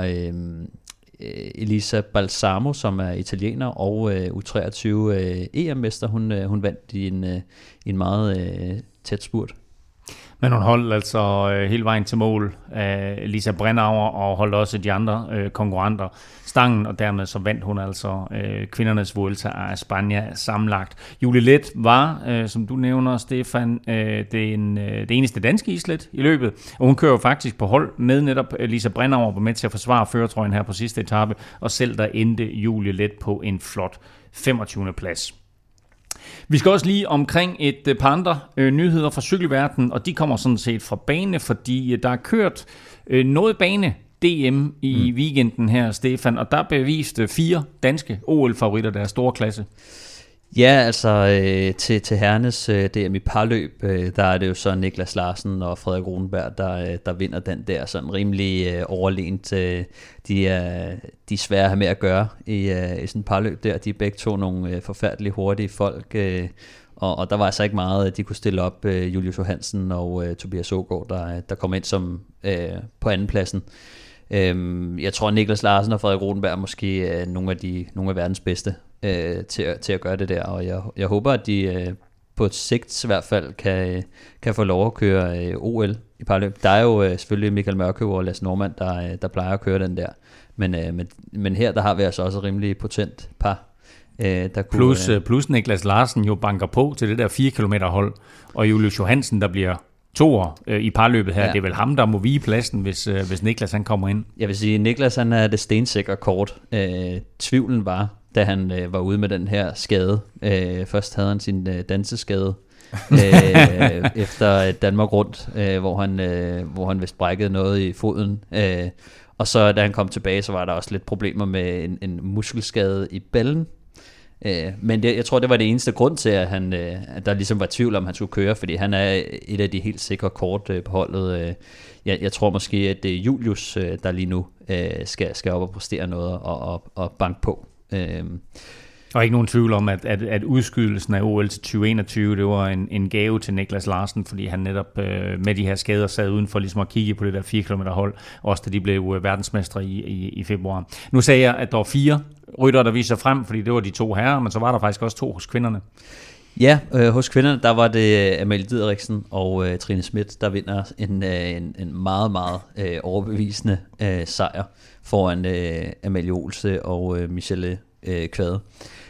Elisa Balsamo, som er italiener og U23 EM-mester, hun vandt i en meget tæt spurt. Men hun holdt altså hele vejen til mål af Lisa Brennauer og holdt også de andre konkurrenter stangen, og dermed så vandt hun altså kvindernes Vuelta a España sammenlagt. Julie Leth var, som du nævner, Stefan, det eneste danske islet i løbet, og hun kører jo faktisk på hold med netop Lisa Brennauer, var med til at forsvare førertrøjen her på sidste etape, og selv der endte Julie Leth på en flot 25. plads. Vi skal også lige omkring et par andre nyheder fra cykelverdenen, og de kommer sådan set fra bane, fordi der er kørt noget bane DM i weekenden her, Stefan, og der beviste 4 danske OL-favoritter deres store klasse. Ja, altså til herrenes DM i parløb, der er det jo så Niklas Larsen og Frederik Rodenberg, der vinder den der sådan rimelig overlegent. De er svære at have med at gøre i sådan et parløb der. De er begge to nogle forfærdeligt hurtige folk, og der var altså ikke meget, de kunne stille op. Julius Johansen og Tobias Aagaard, der kom ind som på andenpladsen. Jeg tror, Niklas Larsen og Frederik Rodenberg er måske nogle af verdens bedste til at gøre det der, og jeg håber, at de på et sigt i hvert fald kan få lov at køre OL i parløb. Der er jo selvfølgelig Michael Mørkøv og Lasse Normann, der plejer at køre den der, men her der har vi altså også et rimelig potent par. Plus Niklas Larsen jo banker på til det der 4 kilometer hold, og Julius Johansen, der bliver toer i parløbet her. Ja. Det er vel ham, der må vige pladsen, hvis Niklas han kommer ind. Jeg vil sige, Niklas han er det stensikre kort. Tvivlen var, da han var ude med den her skade. Først havde han sin danseskade efter Danmark rundt, hvor han vist brækkede noget i foden. Og så da han kom tilbage, så var der også lidt problemer med en muskelskade i ballen. Men jeg tror, det var det eneste grund til, at der ligesom var tvivl om, han skulle køre, fordi han er et af de helt sikre kort på holdet. Jeg tror måske, at det er Julius, der lige nu skal op og præstere noget og banke på. Og ikke nogen tvivl om, at udskydelsen af OL til 2021, det var en gave til Niklas Larsen, fordi han netop med de her skader sad uden for ligesom at kigge på det der 4 km hold, også da de blev verdensmestre i februar. Nu sagde jeg, at der var 4 ryttere, der viser frem, fordi det var de 2 herrer, men så var der faktisk også 2 hos kvinderne. Ja, hos kvinderne, der var det Amalie Dideriksen og Trine Schmidt, der vinder en meget, meget overbevisende sejr foran Amalie Olse og Michelle Kvade.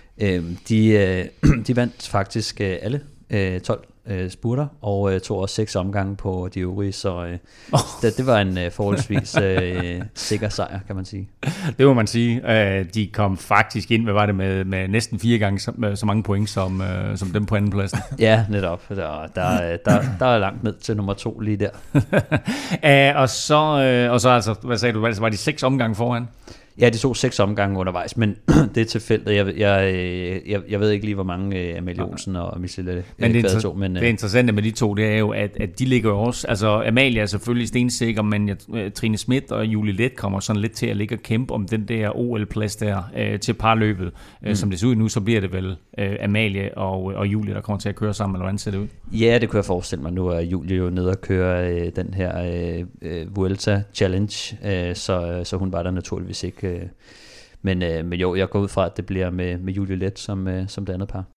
De vandt faktisk alle 12 spurter og tog også 6 omgange på de øvrige, så det var en forholdsvis sikker sejr, kan man sige. Det må man sige. De kom faktisk ind, hvad var det, med næsten 4 gange så mange point som dem på andenpladsen. Ja, netop. Der er langt ned til nummer 2 lige der. Og så altså, hvad sagde du, var de 6 omgange foran? Ja, de tog 6 omgange undervejs, men det er tilfældigt. Jeg ved ikke lige, hvor mange Amalie Olsen og Michelle Kvade tog. Men det interessante med de 2, det er jo, at de ligger jo også... Altså, Amalie er selvfølgelig stensikker, men Trine Schmidt og Julie Let kommer sådan lidt til at ligge og kæmpe om den der OL-plads der til parløbet. Som det ser ud nu, så bliver det vel Amalie og Julie, der kommer til at køre sammen, eller hvordan ser det ud? Ja, det kunne jeg forestille mig. Nu er Julie jo nede og køre den her Vuelta Challenge, så hun var der naturligvis ikke. Men jo, jeg går ud fra, at det bliver med Julie Let som det andet par.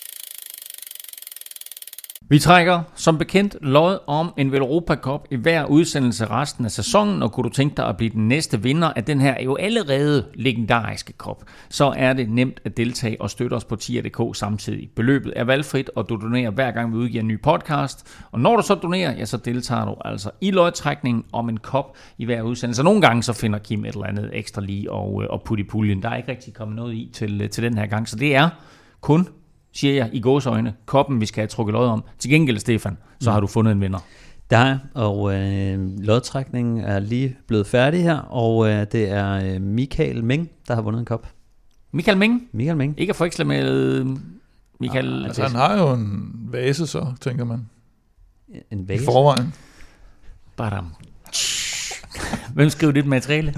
Vi trækker som bekendt lod om en Velropa Cup i hver udsendelse resten af sæsonen, og kunne du tænke dig at blive den næste vinder af den her jo allerede legendariske cup, så er det nemt at deltage og støtte os på tier.dk samtidig. Beløbet er valgfrit, og du donerer hver gang vi udgiver en ny podcast, og når du så donerer, ja, så deltager du altså i lodtrækningen om en cup i hver udsendelse. Nogle gange så finder Kim et eller andet ekstra lige og putte i puljen. Der er ikke rigtig kommet noget i til den her gang, så det er kun, siger jeg i gåseøjne, koppen, vi skal have trukket lod om. Til gengæld, Stefan, så har du fundet en vinder. Der er, og lodtrækningen er lige blevet færdig her, og det er Michael Meng, der har vundet en kop. Michael Meng? Michael Meng. Ikke at forveksle med Michael... Altså, han har jo en vase, så tænker man. En vase? I forvejen. Badam. Hvem skriver dit materiale?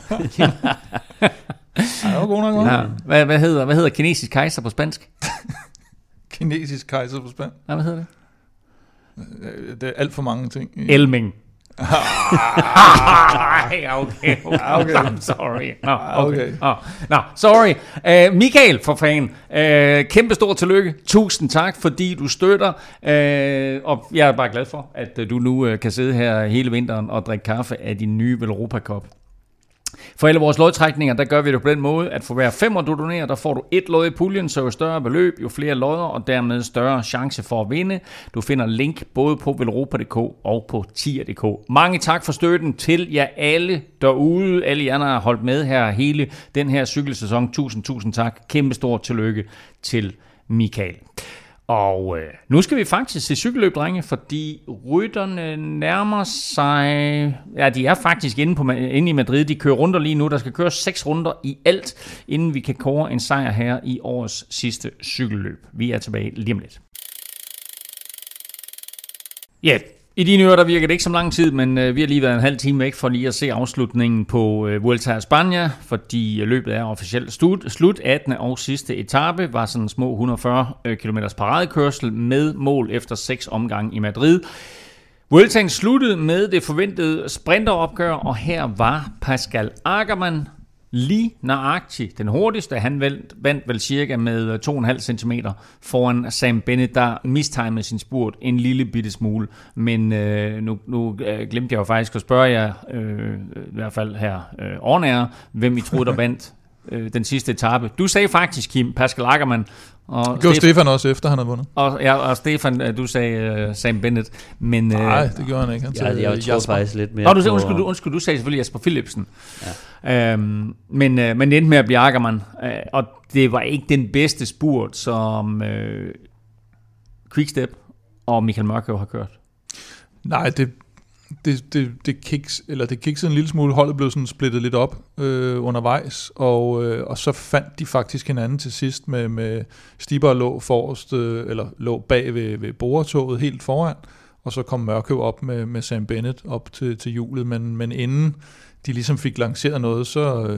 Det var god nok. Ja. Hvad hedder kinesisk kejser på spansk? Kinesisk kejser på spansk? Ja, hvad hedder det? Det er alt for mange ting. Elming. Okay. I'm sorry. Okay. Sorry. Michael, for fan. Kæmpe stor tillykke. Tusind tak, fordi du støtter. Og jeg er bare glad for, at du nu kan sidde her hele vinteren og drikke kaffe af din nye Velropa Cup. For alle vores lodtrækninger, der gør vi det på den måde, at for hver 5, du donerer, der får du 1 lod i puljen, så jo større beløb, jo flere lodder, og dermed større chance for at vinde. Du finder link både på velropa.dk og på tier.dk. Mange tak for støtten til jer alle derude. Alle jer, der har holdt med her hele den her cykelsæson. Tusind tak. Kæmpe stort tillykke til Michael. Og nu skal vi faktisk se cykelløb, drenge, fordi rytterne nærmer sig... Ja, de er faktisk inde i Madrid. De kører runder lige nu. Der skal køres 6 runder i alt, inden vi kan kåre en sejr her i årets sidste cykelløb. Vi er tilbage lige om lidt. Ja, i dine ører, der virker det ikke som lang tid, men vi har lige været en halv time væk for lige at se afslutningen på Vuelta a España, fordi løbet er officielt slut. 18. og sidste etape var sådan små 140 km paradekørsel med mål efter 6 omgange i Madrid. Vueltaen sluttede med det forventede sprinteropgør, og her var Pascal Ackermann lige nøjagtigt den hurtigste. Han vandt vel cirka med 2,5 cm foran Sam Bennett, der mistimede sin spurt en lille bitte smule. Men nu glemte jeg jo faktisk at spørge jer, i hvert fald her on air, hvem I troede, der vandt den sidste etape. Du sagde faktisk, Kim, Pascal Ackermann. Det gjorde Stefan også efter, han havde vundet. Og Stefan, du sagde Sam Bennett. Men, nej, det gjorde han ikke. Han sagde jeg tror faktisk lidt mere undskyld, du sagde selvfølgelig Jasper Philipsen. Ja. Men det endte med at blive Ackermann. Og det var ikke den bedste spurt, som Quickstep og Michael Mørkøv har kørt. Nej, det kiksede en lille smule. Holdet blev sådan splittet lidt op undervejs, og så fandt de faktisk hinanden til sidst med Stieber lå forrest, eller lå bag ved boretoget helt foran, og så kom Mørkøv op med Sam Bennett op til hjulet, men inden de ligesom fik lanceret noget,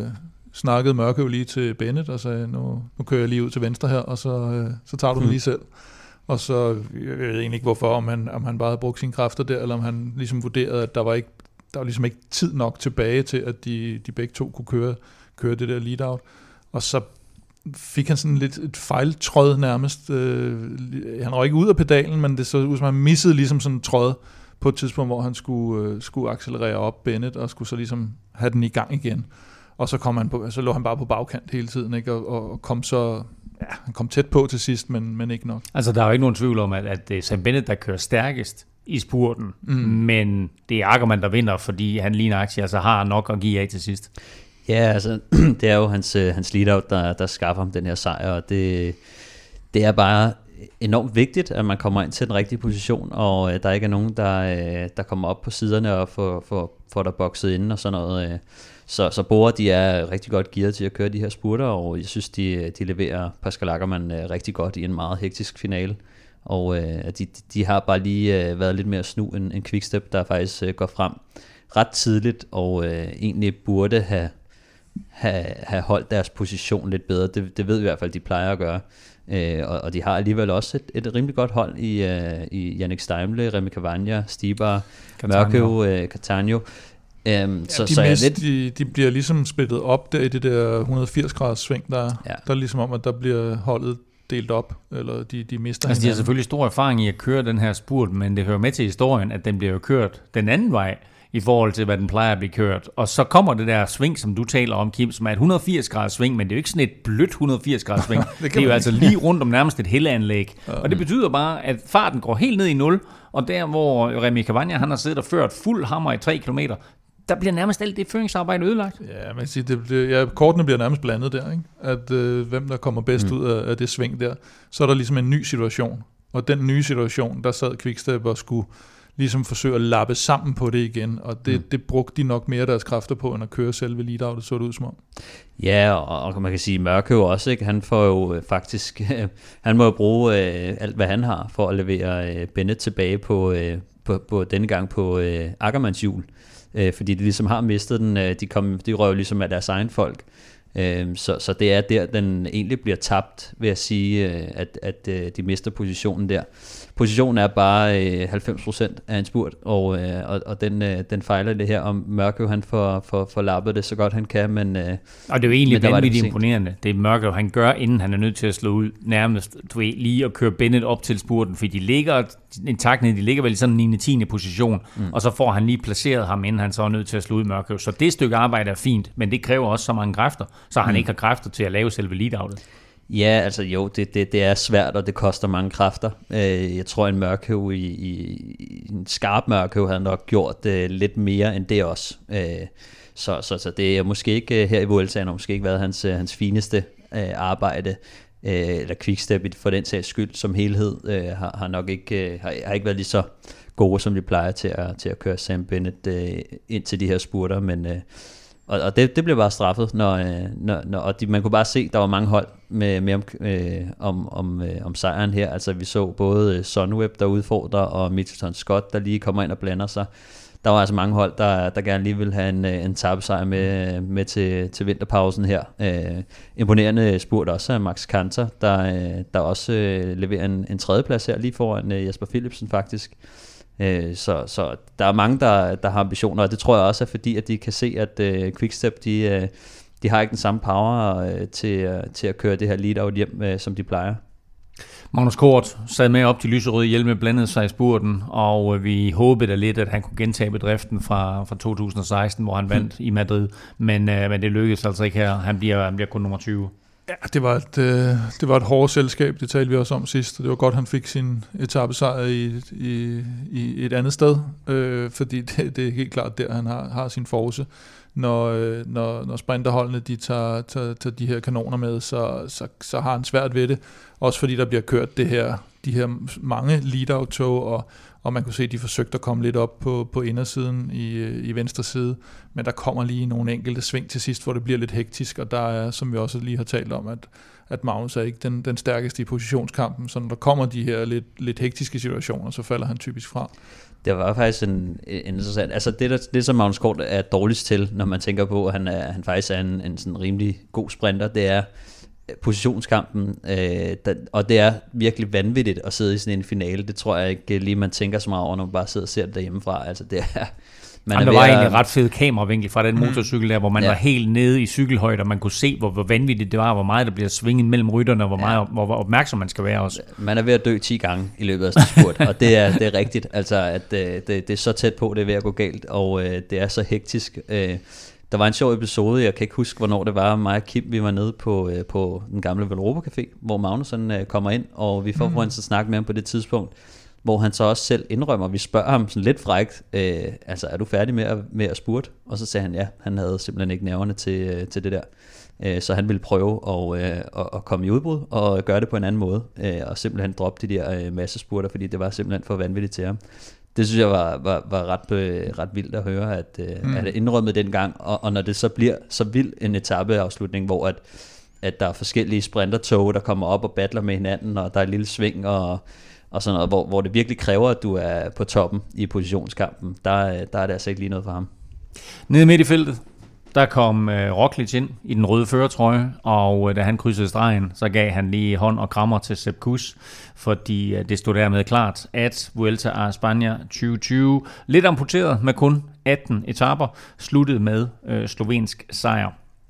snakkede Mørkøv lige til Bennett og sagde, nu kører jeg lige ud til venstre her, og så tager du den lige selv. Og så, jeg ved egentlig ikke hvorfor, om han bare havde brugt sine kræfter der, eller om han ligesom vurderede, at der var ligesom ikke tid nok tilbage til, at de begge to kunne køre det der lead-out. Og så fik han sådan lidt et fejltråd nærmest. Han røg ikke ud af pedalen, men det så ud som han missede ligesom sådan en tråd på et tidspunkt, hvor han skulle accelerere op Bennett, og skulle så ligesom have den i gang igen. Og så lå han bare på bagkant hele tiden, ikke? Og kom så... Ja, han kom tæt på til sidst, men ikke nok. Altså, der er jo ikke nogen tvivl om, at det er Sam Bennett, der kører stærkest i spurten, men det er Ackermann, der vinder, fordi han lige nøjagtigt altså har nok at give af til sidst. Ja, altså, det er jo hans lead-out, der skaffer ham den her sejr, og det er bare enormt vigtigt, at man kommer ind til den rigtige position, og der ikke er nogen, der kommer op på siderne og får der bokset inden og sådan noget. Så Bora, de er rigtig godt gearet til at køre de her spurter, og jeg synes, de leverer Pascal Ackermann rigtig godt i en meget hektisk finale. Og de har bare lige været lidt mere snu end Quickstep, der faktisk går frem ret tidligt, og egentlig burde have holdt deres position lidt bedre. Det ved vi i hvert fald, de plejer at gøre. Og de har alligevel også et rimelig godt hold i Jannik Steimle, Remy Cavagna, Stibar, Mørkøv, Catania. De bliver ligesom splittet op der i det der 180 graders sving, der er ligesom om, at der bliver holdet delt op, eller de mister hinanden. De har selvfølgelig stor erfaring i at køre den her spurt, men det hører med til historien, at den bliver kørt den anden vej, i forhold til, hvad den plejer at blive kørt. Og så kommer det der sving, som du taler om, Kim, som er et 180 graders sving, men det er jo ikke sådan et blødt 180 graders sving. Det er jo altså lige rundt om nærmest et hældeanlæg. Og det betyder bare, at farten går helt ned i 0, og der, hvor Remy Cavagna, han har siddet og ført fuld hammer i 3 kilometer, der bliver nærmest alt det føringsarbejde ødelagt. Ja, man kan sige, kortene bliver nærmest blandet der, ikke? At hvem der kommer bedst ud af det sving der, så er der ligesom en ny situation. Og den nye situation, der sad Quickstep og skulle ligesom forsøge at lappe sammen på det igen, og det brugte de nok mere deres kræfter på, end at køre selve lead-outet, så det ud som om. Ja, og man kan sige, Mørkøv også, ikke? Han får jo faktisk, han må jo bruge alt, hvad han har, for at levere Bennett tilbage på denne gang på Ackermanns hjul, fordi de ligesom har mistet den, de røg jo ligesom af deres egen folk. Så det er der, den egentlig bliver tabt, ved at sige, at de mister positionen der. Positionen er bare 90% af en spurt, og den fejler det her, om Mørkøv han får lappet det så godt han kan, men og det er jo egentlig vanvittigt imponerende. Det er Mørkøv han gør, inden han er nødt til at slå ud, nærmest lige at køre Bennett op til spurten, fordi de ligger de ligger vel i sådan en 9. 10. position, og så får han lige placeret ham, inden han så er nødt til at slå ud Mørkøv. Så det stykke arbejde er fint, men det kræver også så mange kræfter, så han ikke har kræfter til at lave selve lead-outet. Ja, altså jo, det er svært, og det koster mange kræfter. Jeg tror, en Mørkøv i en skarp Mørkøv havde nok gjort lidt mere end det også. Så det er måske ikke her i Vueltaen, og måske ikke været hans fineste arbejde, eller Quickstep for den sags skyld som helhed, har nok ikke, har ikke været lige så gode, som de plejer til at køre Sam Bennett ind til de her spurter, men og det blev bare straffet, når man kunne bare se, der var mange hold med om sejren her. Altså vi så både Sunweb, der udfordrer, og Mitchelton Scott, der lige kommer ind og blander sig. Der var altså mange hold, der gerne lige ville have en tabesejr med til vinterpausen her. Imponerende spurt også af Max Kanter, der også leverer en tredjeplads her, lige foran Jesper Philipsen faktisk. Så der er mange, der har ambitioner, og det tror jeg også er fordi, at de kan se, at Quickstep, de har ikke den samme power til at køre det her lead-out hjem, som de plejer. Magnus Kort sad med op til lyserøde hjelme, blandede sig i spurten, og vi håbede da lidt, at han kunne gentage bedriften fra 2016, hvor han vandt i Madrid, men det lykkedes altså ikke her. Han bliver kun nummer 20. Ja, det var et hårdt selskab, det talte vi også om sidst. Det var godt, han fik sin etapesejr i et andet sted, fordi det er helt klart der, han har sin force. Når sprinterholdene de tager de her kanoner med, så har han svært ved det. Også fordi der bliver kørt det her de her mange lead-out-tog, og man kunne se, at de forsøgte at komme lidt op på indersiden i venstre side, men der kommer lige nogle enkelte sving til sidst, hvor det bliver lidt hektisk, og der er, som vi også lige har talt om, at Magnus er ikke den stærkeste i positionskampen, så når der kommer de her lidt hektiske situationer, så falder han typisk fra. Det var faktisk en interessant, altså det som Magnus Kort er dårligst til, når man tænker på, at han faktisk er en sådan rimelig god sprinter, det er positionskampen, og det er virkelig vanvittigt at sidde i sådan en finale. Det tror jeg ikke lige man tænker så meget over, når man bare sidder og ser det derhjemmefra. Altså det er der var egentlig en ret fed kameravinkel fra den motorcykel der, hvor man var helt nede i cykelhøjde, og man kunne se, hvor vanvittigt det var, hvor meget der bliver svinget mellem rytterne, og hvor opmærksom man skal være også. Man er ved at dø 10 gange i løbet af sådan en spurt, og det er rigtigt, altså at det er så tæt på, det er ved at gå galt, og det er så hektisk. Der var en sjov episode, jeg kan ikke huske, hvornår det var, mig og Kim, vi var nede på den gamle Velropa Café, hvor Magnusson kommer ind, og vi får prøvet at snakke med ham på det tidspunkt, hvor han så også selv indrømmer, vi spørger ham sådan lidt frækt, altså er du færdig med at spurte? Og så sagde han ja, han havde simpelthen ikke nerverne til det der, så han ville prøve at komme i udbrud og gøre det på en anden måde, og simpelthen droppe de der massespurter, fordi det var simpelthen for vanvittigt til ham. Det synes jeg var ret vildt at høre, at indrømmet dengang, og når det så bliver så vild en etapeafslutning, hvor at der er forskellige sprintertog, der kommer op og battler med hinanden, og der er et lille sving og sådan noget, hvor det virkelig kræver, at du er på toppen i positionskampen, der er det altså ikke lige noget for ham. Nede midt i feltet, der kom Roglic ind i den røde førertrøje, og da han krydsede stregen, så gav han lige hånd og krammer til Sepp Kuss, fordi det stod dermed klart, at Vuelta a España 2020, lidt amputeret med kun 18 etaper, sluttede med slovensk sejr.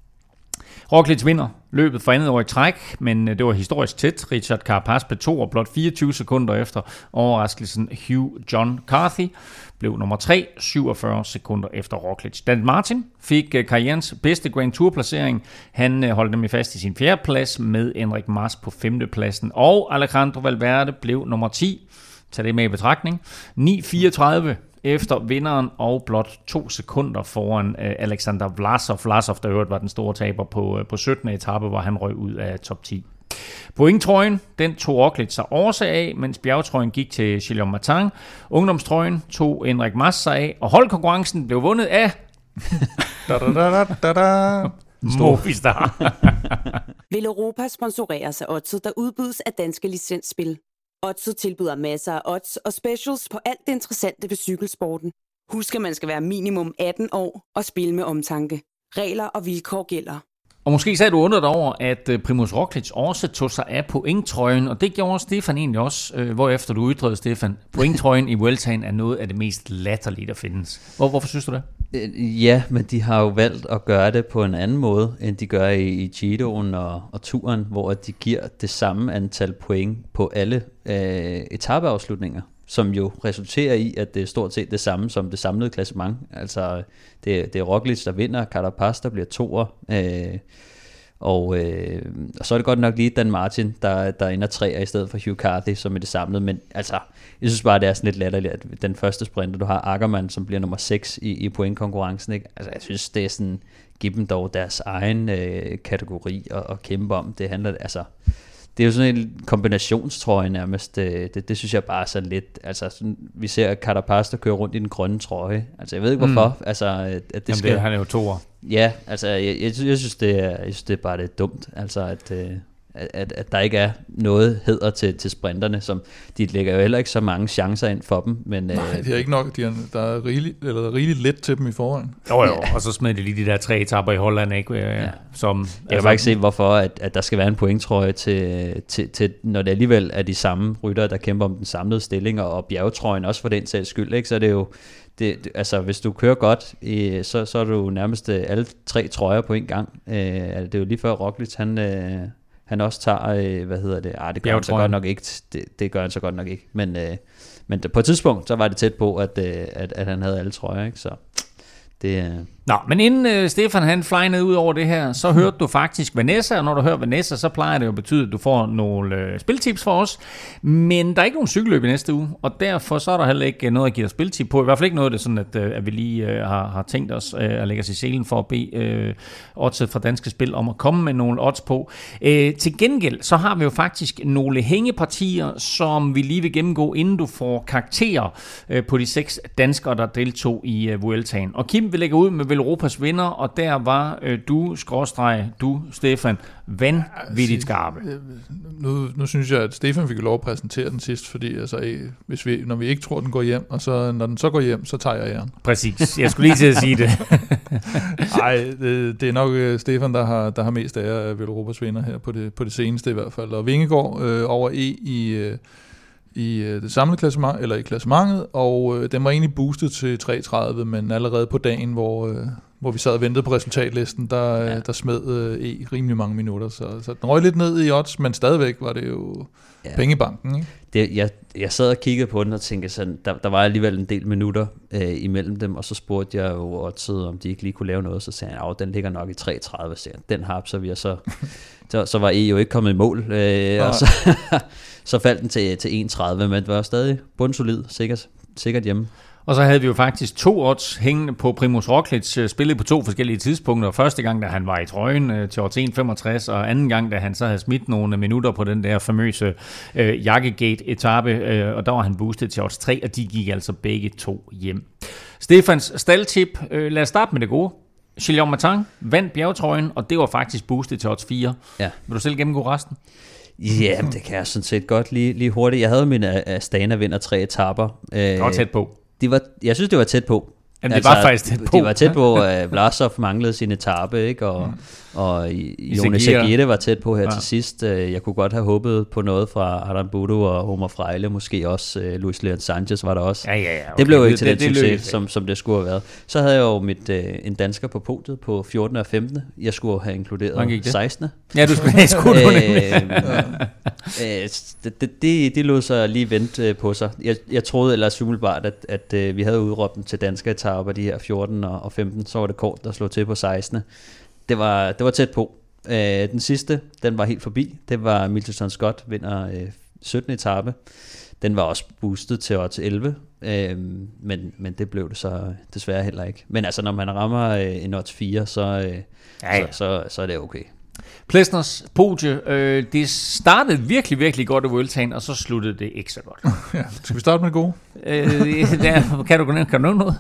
Roglic vinder løbet for andet år i træk, men det var historisk tæt. Richard Carapaz blev 2 og blot 24 sekunder efter overraskelsen. Hugh John Carthy blev nummer 3, 47 sekunder efter Roglic. Dan Martin fik karrierens bedste Grand Tour placering. Han holdt nemlig fast i sin 4. plads med Enric Mas på 5. pladsen. Og Alejandro Valverde blev nummer 10. Tag det med i betragtning. 9.34 efter vinderen og blot 2 sekunder foran Alexander Vlasov. Vlasov, der øvrigt var den store taber på 17. etape, hvor han røg ud af top 10. Pointtrøjen, den tog Roglic sig oversag af, mens bjergtrøjen gik til Guillaume Martin. Ungdomstrøjen tog Enric Mas sig af, og holdkonkurrencen blev vundet af Movistar. Velropa sponsoreres af Odset, der udbydes af danske licensspil. Odset tilbyder masser af odds og specials på alt det interessante ved cykelsporten. Husk, at man skal være minimum 18 år og spille med omtanke. Regler og vilkår gælder. Og måske så er du undret over, at Primož Roglic også tog sig af pointtrøjen, og det gjorde Stefan egentlig også, hvorefter du ytrede, Stefan. Pointtrøjen i Vueltaen er noget af det mest latterlige, der findes. Hvorfor synes du det? Ja, men de har jo valgt at gøre det på en anden måde, end de gør i Giroen og Turen, hvor de giver det samme antal point på alle etapeafslutninger, som jo resulterer i, at det er stort set det samme som det samlede klassement. Altså, det er Roglic, der vinder, Carapaz, der bliver 2'er, og så er det godt nok lige Dan Martin, der ender 3'er i stedet for Hugh Carthy, som er det samlede, men altså, jeg synes bare, det er sådan lidt latterligt, at den første sprinter, du har Ackermann, som bliver nummer 6 i pointkonkurrencen, ikke? Altså, jeg synes, det er sådan, giv dem dog deres egen kategori at kæmpe om. Det handler, altså, det er jo sådan en kombinationstrøje nærmest. Det synes jeg bare er så lidt. Altså, sådan, vi ser Carapaz, der kører rundt i den grønne trøje. Altså, jeg ved ikke hvorfor. Altså, at det skal... han er jo 2'er. Ja, altså, jeg synes, det er bare det er dumt. Altså, at der ikke er noget hæder til sprinterne, som de lægger jo heller ikke så mange chancer ind for dem. Men, nej, det er ikke nok. Der er rigeligt let til dem i forvejen. Jo, og så smed de lige de der 3 etaper i Holland, ikke? Ja. Som, jeg kan bare ikke se, hvorfor at der skal være en pointtrøje til, når det alligevel er de samme ryttere, der kæmper om den samlede stilling, og bjergetrøjen også for den sags skyld, ikke? Så er det jo, altså hvis du kører godt, så er du nærmest alle 3 trøjer på en gang. Det er jo lige før Roglic, han også tager, det gør han så godt nok ikke. Det gør han så godt nok ikke. Men på et tidspunkt, så var det tæt på, at han havde alle trøjer, ikke? Så det Nå, men inden Stefan han flynede ud over det her, så hørte du faktisk Vanessa, og når du hører Vanessa, så plejer det jo at betyde, at du får nogle spiltips for os. Men der er ikke nogen cykelløb i næste uge, og derfor så er der heller ikke noget at give dig spiltip på. I hvert fald ikke noget, det er sådan, at vi lige har tænkt os at lægge os i selen for at bede oddset fra Danske Spil om at komme med nogle odds på. Til gengæld, så har vi jo faktisk nogle hængepartier, som vi lige vil gennemgå, inden du får karakterer på de 6 danskere, der deltog i Vueltaen. Og Kim, vi lægger ud med Europas vinder, og der var du, Stefan, vanvittigt skarpe. Nu synes jeg, at Stefan fik lov at præsentere den sidst, fordi altså, når vi ikke tror, den går hjem, og så, når den så går hjem, så tager jeg æren. Præcis, jeg skulle lige til at sige det. Nej, det er nok Stefan, der har mest ære af Europas vinder her på det seneste i hvert fald. Og Vingegaard over i det samlede klassement, eller i klassementet, og den var egentlig boostet til 3.30, men allerede på dagen, hvor vi sad og ventede på resultatlisten, der smed rimelig mange minutter, så den røg lidt ned i odds, men stadigvæk var det jo penge i banken, ikke? Jeg sad og kiggede på den og tænkte sådan, der var alligevel en del minutter imellem dem, og så spurgte jeg jo oddset, om de ikke lige kunne lave noget, så sagde jeg, den ligger nok i 3.30, så den hapser vi, og så var jo ikke kommet i mål, og så faldt den til 1.30, men det var stadig bundsolid, sikkert hjemme. Og så havde vi jo faktisk 2 odds hængende på Primož Roglič, spillet på 2 forskellige tidspunkter. Første gang, da han var i trøjen til odds 1,65, og anden gang, da han så havde smidt nogle minutter på den der famøse Jakkegate-etape, og der var han boostet til odds 3, og de gik altså begge 2 hjem. Stefans staldtip, lad os starte med det gode. Gillian Martin vandt bjergetrøjen, og det var faktisk boostet til odds 4. Ja. Vil du selv gennemgå resten? Ja, det kan jeg sådan set godt lige hurtigt. Jeg havde min Astana vinder 3 etaper. Det var tæt på. Jeg synes, det var tæt på. Jamen, det var faktisk tæt på. Det var tæt på, at Vlasov manglede sin etape, ikke? Og Jonas Jagede var tæt på her til sidst. Jeg kunne godt have håbet på noget fra Adam Budo og Omar Freile, måske også Luis Leon Sanchez var der også. Ja, okay. Det blev ikke til den succes, som det skulle have været. Så havde jeg jo en dansker på podiet på 14. og 15. Jeg skulle have inkluderet 16. Ja, du skulle det lod sig lige vente på sig. Jeg troede ellers umiddelbart, at vi havde udråbt dem til danske etaper, de her 14 og 15. Så var det kort, der slog til på 16. Det var tæt på. Den sidste, den var helt forbi. Det var Mitchelton Scott, vinder 17. etape. Den var også boostet til odds 11, men det blev det så desværre heller ikke. Men altså, når man rammer en odds 4, så er det okay. Plesners podie, det startede virkelig, virkelig godt i Vueltaen, og så sluttede det ikke så godt. Ja, skal vi starte med det gode? Kan du nævne noget?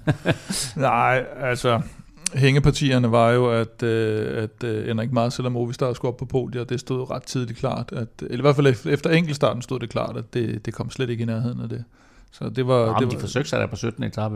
Nej, altså hængepartierne var jo, at Henrik Marcel og Movistar skulle op på podiet, og det stod ret tidligt klart, eller i hvert fald efter enkeltstarten stod det klart, at det kom slet ikke i nærheden af det. Så det var, de forsøgte sig der på 17. etape.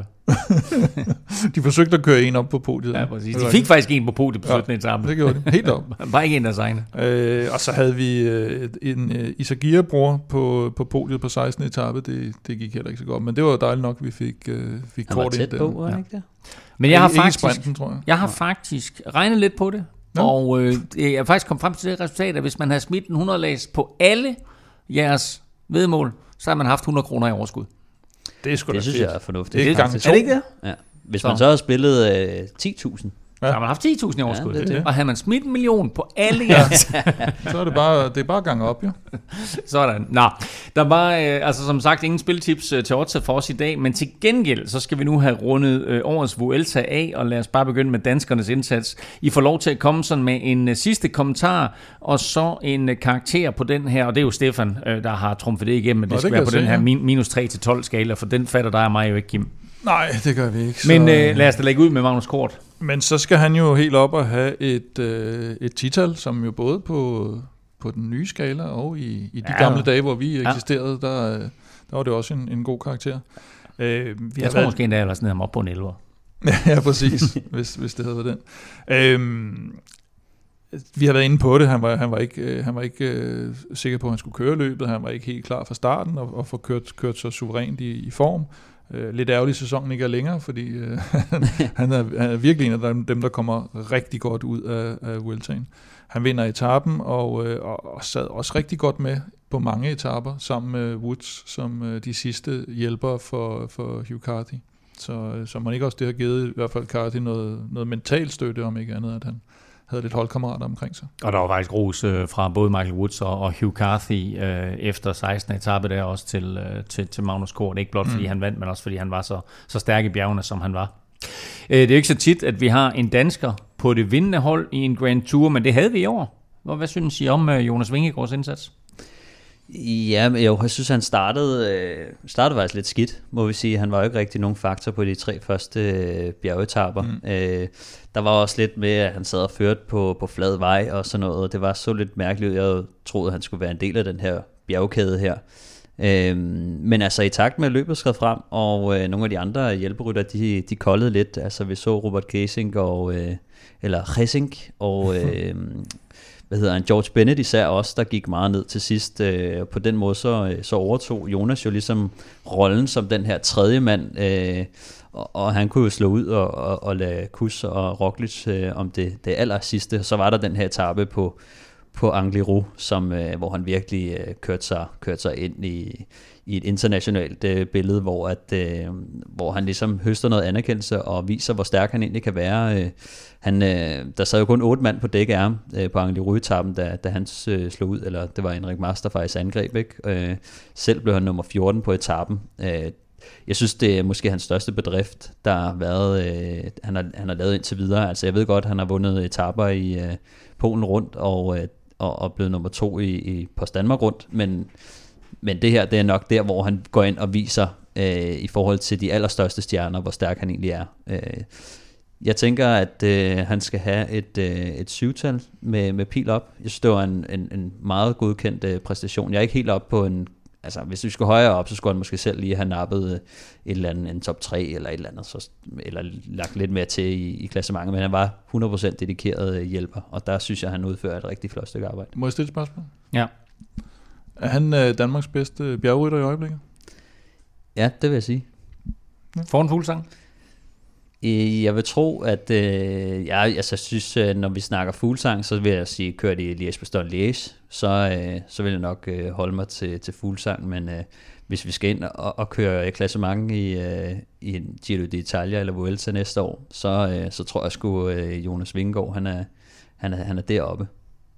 De forsøgte at køre en op på podiet. Ja, præcis. De fik faktisk en på podiet på 17. etape. Det gjorde de. Helt op. Bare ikke en af sejne. Og så havde vi en Izagirre-bror på podiet på 16. etape. Det gik heller ikke så godt. Men det var jo dejligt nok, at vi fik kort ind. Han var tæt på, var ikke det? Men jeg har faktisk regnet lidt på det. Ja. Og jeg har faktisk kommet frem til det resultat, at hvis man havde smidt en 100-lags på alle jeres vedmål, så har man haft 100 kroner i overskud. Det synes jeg er fornuftigt. Er det ikke det? Ja. Hvis man så havde spillet 10.000. Så har man haft 10.000 i overskud. Ja, og havde man smidt 1 million på alle jeres. Så er det bare gang op, jo. Sådan. Nå, der var altså som sagt ingen spiltips til odds for os i dag, men til gengæld så skal vi nu have rundet årets Vuelta af, og lad os bare begynde med danskernes indsats. I får lov til at komme sådan med en sidste kommentar, og så en karakter på den her, og det er jo Stefan, der har trumfet det igennem, at det skal være på den her minus 3-12 skala, for den fatter dig og mig jo ikke, Kim. Nej, det gør vi ikke. Men lad os da lægge ud med Magnus Kort. Men så skal han jo helt op og have et tital, som jo både på den nye skala og i de gamle dage, hvor vi eksisterede, der var det også en god karakter. Jeg tror måske endda, at jeg sned ham op på en 11'er. Ja, præcis, hvis det havde været den. Vi har været inde på det. Han var ikke sikker på, at han skulle køre løbet. Han var ikke helt klar fra starten og få kørt så suverænt i form. Lidt ærgerlig sæsonen ikke er længere, fordi han er virkelig en af dem, der kommer rigtig godt ud af Vueltaen. Han vinder etappen og sad også rigtig godt med på mange etaper sammen med Woods som de sidste hjælpere for Hugh Carthy. Så man ikke også det har givet i hvert fald Carty noget mental støtte, om ikke andet, at han havde lidt holdkammerater omkring sig. Og der var faktisk ros fra både Michael Woods og Hugh Carthy efter 16. etape der også til Magnus Kort. Ikke blot fordi han vandt, men også fordi han var så stærk i bjergene, som han var. Det er jo ikke så tit, at vi har en dansker på det vindende hold i en Grand Tour, men det havde vi i år. Hvad synes I om Jonas Vingegaards indsats? Ja, jeg synes, han startede faktisk lidt skidt, må vi sige. Han var jo ikke rigtig nogen faktor på de 3 første bjergetapper. Der var også lidt med, at han sad og førte på flad vej og sådan noget. Det var så lidt mærkeligt. Jeg troede, at han skulle være en del af den her bjergkæde her. Men altså i takt med løbet skred frem, og nogle af de andre hjælperytter, de koldede lidt. Altså vi så Robert Gesink og George Bennett især også, der gik meget ned til sidst. På den måde så overtog Jonas jo ligesom rollen som den her tredje mand, og han kunne jo slå ud og lade Kuss og Roglic om det aller sidste. Så var der den her etape på Angliru, hvor han virkelig kørte sig ind i et internationalt billede, hvor han ligesom høster noget anerkendelse og viser, hvor stærk han egentlig kan være. Der sad jo kun 8 mand på dæk af ham på Angliru-etappen, da han slog ud, eller det var Enric Mas, der faktisk angreb, ikke? Selv blev han nummer 14 på etappen. Jeg synes, det er måske hans største bedrift, der har været, han har lavet indtil videre. Altså jeg ved godt, han har vundet etapper i Polen rundt, og blevet nummer 2 i Post Danmark rundt, men det her, det er nok der, hvor han går ind og viser i forhold til de allerstørste stjerner, hvor stærk han egentlig er. Jeg tænker, at han skal have et 7-tal med pil op. Jeg synes, det var en meget godkendt præstation. Jeg er ikke helt op på altså hvis vi skulle højere op, så skulle han måske selv lige have nappet et eller andet, en top 3 eller et eller andet, eller lagt lidt mere til i klassementet, men han var 100% dedikeret hjælper, og der synes jeg, han udfører et rigtig flot stykke arbejde. Må jeg stille et spørgsmål? Ja. Er han Danmarks bedste bjergrytter i øjeblikket? Ja, det vil jeg sige. For en Fuglsang? Jeg vil tro, at jeg synes, når vi snakker Fuglsang, så vil jeg sige, kører de Liège-Bastogne-Liège, så vil jeg nok holde mig til Fuglsang, men hvis vi skal ind og køre klassement i en Giro d'Italia eller Vuelta næste år, så tror jeg sgu Jonas Vingegaard, han er deroppe.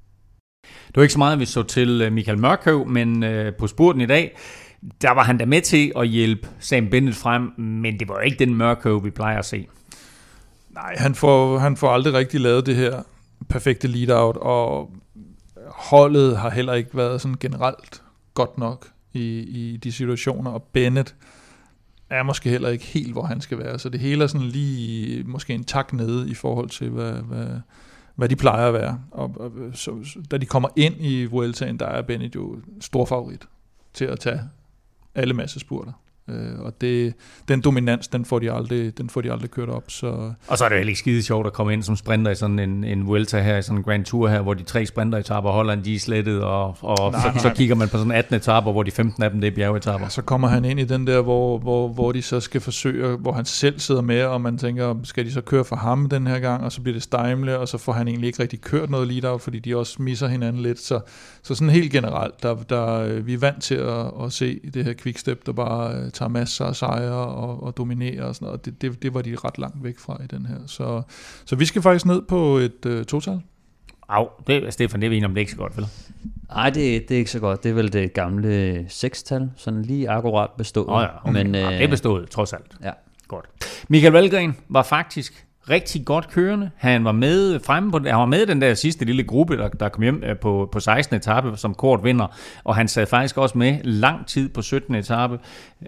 Det var ikke så meget, vi så til Michael Mørkøv, men på spurten i dag, der var han da med til at hjælpe Sam Bennett frem, men det var jo ikke den Mørkøv, vi plejer at se. Nej, han får aldrig rigtig lavet det her perfekte lead-out, og holdet har heller ikke været sådan generelt godt nok i de situationer, og Bennett er måske heller ikke helt, hvor han skal være, så det hele er sådan lige måske en tak nede i forhold til, hvad de plejer at være. Og så, da de kommer ind i Vueltaen, der er Bennett jo stor favorit til at tage alle massespurter. Og den dominans, den får de aldrig kørt op. Så. Og så er det jo heller ikke skide sjovt at komme ind som sprinter i sådan en Vuelta her, i sådan en Grand Tour her, hvor de 3 sprinteretapper holder en de er slettet, og så kigger man på sådan 18 etapper, hvor de 15 af dem, det er bjergetapper. Ja, så kommer han ind i den der, hvor de så skal forsøge, hvor han selv sidder med, og man tænker, skal de så køre for ham den her gang, og så bliver det Steimle, og så får han egentlig ikke rigtig kørt noget lead-out, fordi de også misser hinanden lidt. Så sådan helt generelt, vi er vant til at se det her quickstep, der bare tager masser af sejre og dominerer og sådan noget. Det var de ret langt væk fra i den her. Så vi skal faktisk ned på et 2-tal. Stefan, det er vi enige om, det er ikke så godt, vel? Nej, det er ikke så godt. Det er vel det gamle 6-tal, sådan lige akkurat bestået. Ja, okay. Men, det er bestået, trods alt. Ja. Godt. Michael Valgren var faktisk rigtig godt kørende. Han var med fremme på, han var med i den der sidste lille gruppe, der kom hjem på 16. etape, som Kort vinder, og han sad faktisk også med lang tid på 17. etape.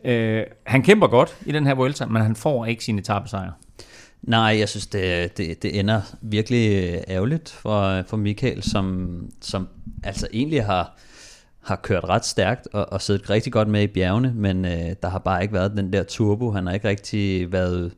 Han kæmper godt i den her Vuelta, men han får ikke sin etapesejr. Nej, jeg synes, det ender virkelig ærgerligt for Michael, som altså egentlig har kørt ret stærkt og siddet rigtig godt med i bjergene, men der har bare ikke været den der turbo. Han har ikke rigtig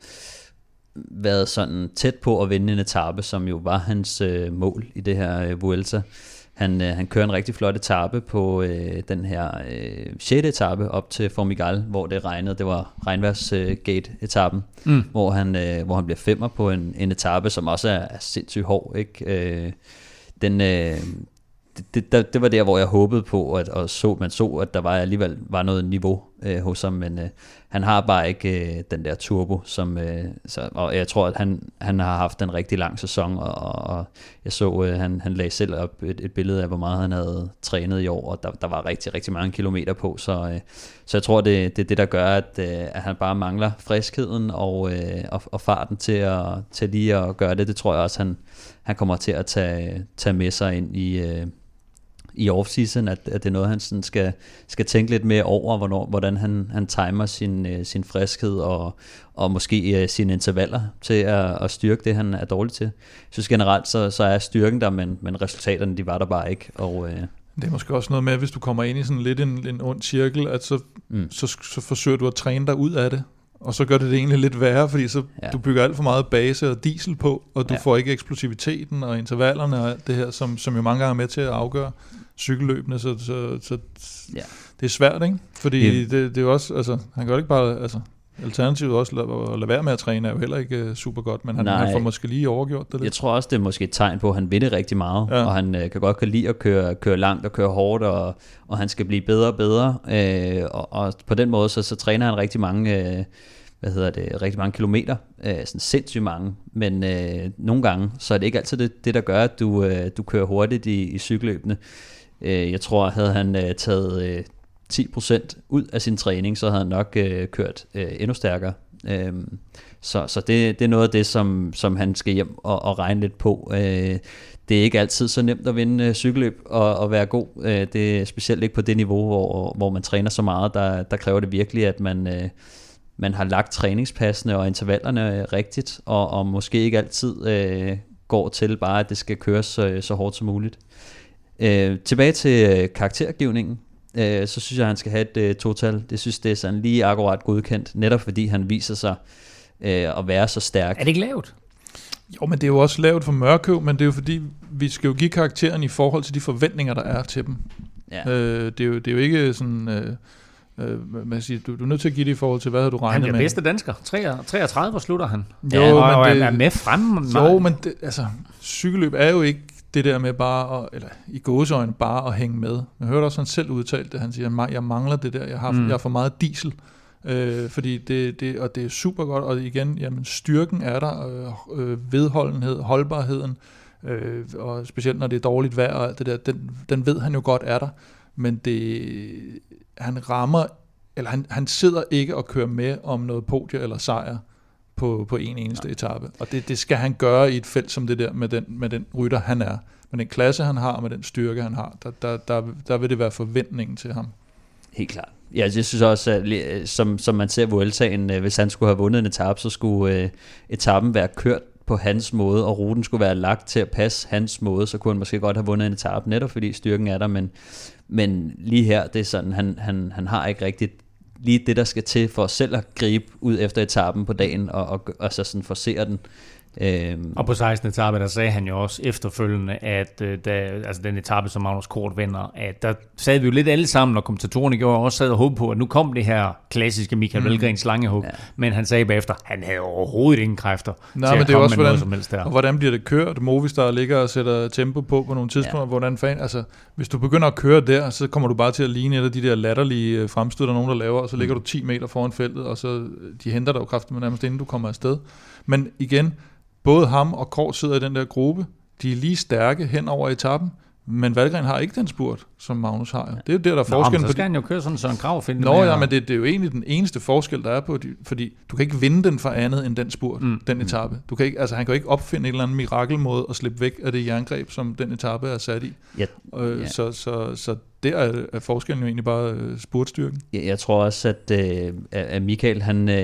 været sådan tæt på at vinde en etape, som jo var hans mål i det her Vuelta. Han kører en rigtig flot etape på den her 6. etape op til Formigal, hvor det regnede. Det var regnværsgate-etappen, hvor han bliver 5'er på en etape, som også er sindssygt hård. Ikke? Det var der, hvor jeg håbede på, at man så, at der alligevel var noget niveau hos ham, men han har bare ikke den der turbo, og jeg tror, at han har haft en rigtig lang sæson, og jeg så, han lagde selv op et billede af, hvor meget han havde trænet i år, og der var rigtig, rigtig mange kilometer på, så jeg tror, det er det, der gør, at han bare mangler friskheden og farten til lige at gøre det. Det tror jeg også, han kommer til at tage med sig ind i off-season, at det er noget, han sådan skal tænke lidt mere over, hvordan han timer sin friskhed og måske sine intervaller til at styrke det, han er dårlig til. Jeg synes generelt, så er styrken der, men resultaterne, de var der bare ikke. Og, det er måske også noget med, hvis du kommer ind i sådan lidt en ond cirkel, at så forsøger du at træne dig ud af det, og så gør det egentlig lidt værre, fordi du bygger alt for meget base og diesel på, og du får ikke eksplosiviteten og intervallerne og alt det her, som jo mange gange er med til at afgøre cykelløbene, så det er svært, ikke? Fordi det er jo også, altså, han gør det ikke bare, altså, alternativet også at lade være med at træne er jo heller ikke super godt, men han får måske lige overgjort det lidt. Jeg tror også, det er måske et tegn på, at han vil det rigtig meget, og han kan godt lide at køre langt og køre hårdt, og han skal blive bedre og bedre, og på den måde, så træner han rigtig mange rigtig mange kilometer, sådan sindssygt mange, men nogle gange, så er det ikke altid det der gør, at du kører hurtigt i cykelløbene. Jeg tror, havde han taget 10% ud af sin træning, så havde han nok kørt endnu stærkere. Så det er noget af det, som han skal hjem og regne lidt på. Det er ikke altid så nemt at vinde cykelløb og være god. Det er specielt ikke på det niveau, hvor man træner så meget. Der kræver det virkelig, at man har lagt træningspassene og intervallerne rigtigt, og måske ikke altid går til bare, at det skal køres så hårdt som muligt. Tilbage til karaktergivningen, så synes jeg, at han skal have et total. Det synes det er sådan lige akkurat godkendt, netop fordi han viser sig at være så stærk. Er det ikke lavt? Jo, men det er jo også lavt for Mørkøv, men det er jo fordi, vi skal jo give karakteren i forhold til de forventninger, der er til dem. Ja. Det er jo ikke sådan... man siger, du er nødt til at give det i forhold til, hvad du regner med. Han er bedste dansker. 33 slutter han. Jo, og men det, er med fremme. Jo, men det, altså, cykelløb er jo ikke det der med bare, eller i gåseøjne bare at hænge med. Jeg hørte også, han selv udtalt det. Han siger, jeg mangler det der. Jeg har for meget diesel. Fordi det er super godt. Og igen, jamen, styrken er der. Vedholdenhed, holdbarheden. Og specielt når det er dårligt vejr og alt det der. Den ved han jo godt er der. Men han rammer, eller han sidder ikke og kører med om noget podie eller sejr på en eneste etape. Og det skal han gøre i et felt som det der, med den rytter han er. Med den klasse han har, og med den styrke han har, der vil det være forventningen til ham. Helt klart. Ja, jeg synes også, at som man ser Vueltaen, hvis han skulle have vundet en etape, så skulle etappen være kørt på hans måde, og ruten skulle være lagt til at passe hans måde, så kunne han måske godt have vundet en etape, netop fordi styrken er der, men lige her, det er sådan, han har ikke rigtigt lige det, der skal til for selv at gribe ud efter etappen på dagen, og så sådan forsere den. Og på 16. etape, der sagde han jo også efterfølgende, at den etape, som Magnus Kort vinder, at der sad vi jo lidt alle sammen, og kommentatorerne gjorde også sad og håbede på, at nu kom det her klassiske Michael Valgrens langehug, men han sagde bagefter, han havde overhovedet ingen kræfter til at komme med noget som helst der. Og hvordan bliver det kørt? Movistar ligger og sætter tempo på nogle tidspunkter, hvordan hvis du begynder at køre der, så kommer du bare til at ligne et af de der latterlige fremstød, der nogen der laver, og så ligger du 10 meter foran feltet, og så de henter dig jo kraftigt nærmest inden du kommer afsted. Men igen, både ham og Kort sidder i den der gruppe. De er lige stærke hen over etappen, men Valgren har ikke den spurt, som Magnus har. Ja. Det er jo der er forskellen. Så skal han jo køre sådan Søren Kragh finde det. Ja, men det er jo egentlig den eneste forskel, der er på, fordi du kan ikke vinde den for andet end den spurt, den etape. Du kan ikke, altså han kan jo ikke opfinde en eller anden mirakelmåde og slippe væk af det jerngreb, som den etape er sat i. Ja. Så der er forskellen jo egentlig bare spurtstyrken. Jeg tror også, at Michael,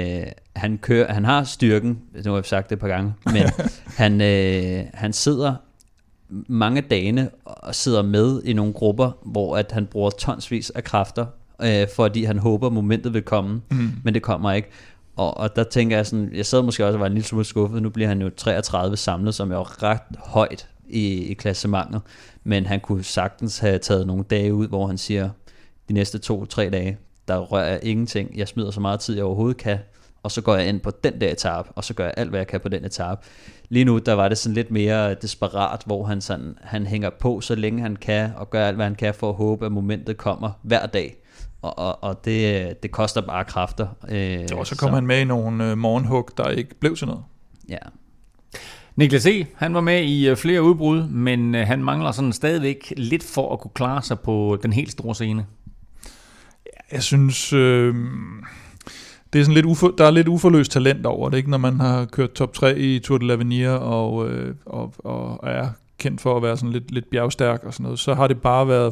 han har styrken, nu har jeg sagt det et par gange, men han sidder mange dage og sidder med i nogle grupper, hvor at han bruger tonsvis af kræfter, fordi han håber, momentet vil komme, men det kommer ikke. Og der tænker jeg sådan, jeg sad måske også og var en lille smule skuffet, nu bliver han jo 33 samlet, som er jo ret højt i klassementet, men han kunne sagtens have taget nogle dage ud, hvor han siger, de næste 2-3 dage, der rører jeg ingenting, jeg smider så meget tid, jeg overhovedet kan, og så går jeg ind på den der etape, og så gør jeg alt, hvad jeg kan på den etape. Lige nu, der var det sådan lidt mere desperat, hvor han hænger på, så længe han kan, og gør alt, hvad han kan for at håbe, at momentet kommer hver dag. Og det koster bare kræfter. Og så kom han med i nogle morgenhug, der ikke blev til noget. Ja. Niklas E., han var med i flere udbrud, men han mangler sådan stadigvæk lidt for at kunne klare sig på den helt store scene. Jeg synes, det er sådan der er lidt uforløst talent over det, ikke? Når man har kørt top 3 i Tour de l'Avenir og er kendt for at være sådan lidt bjergstærk og sådan noget, så har det bare været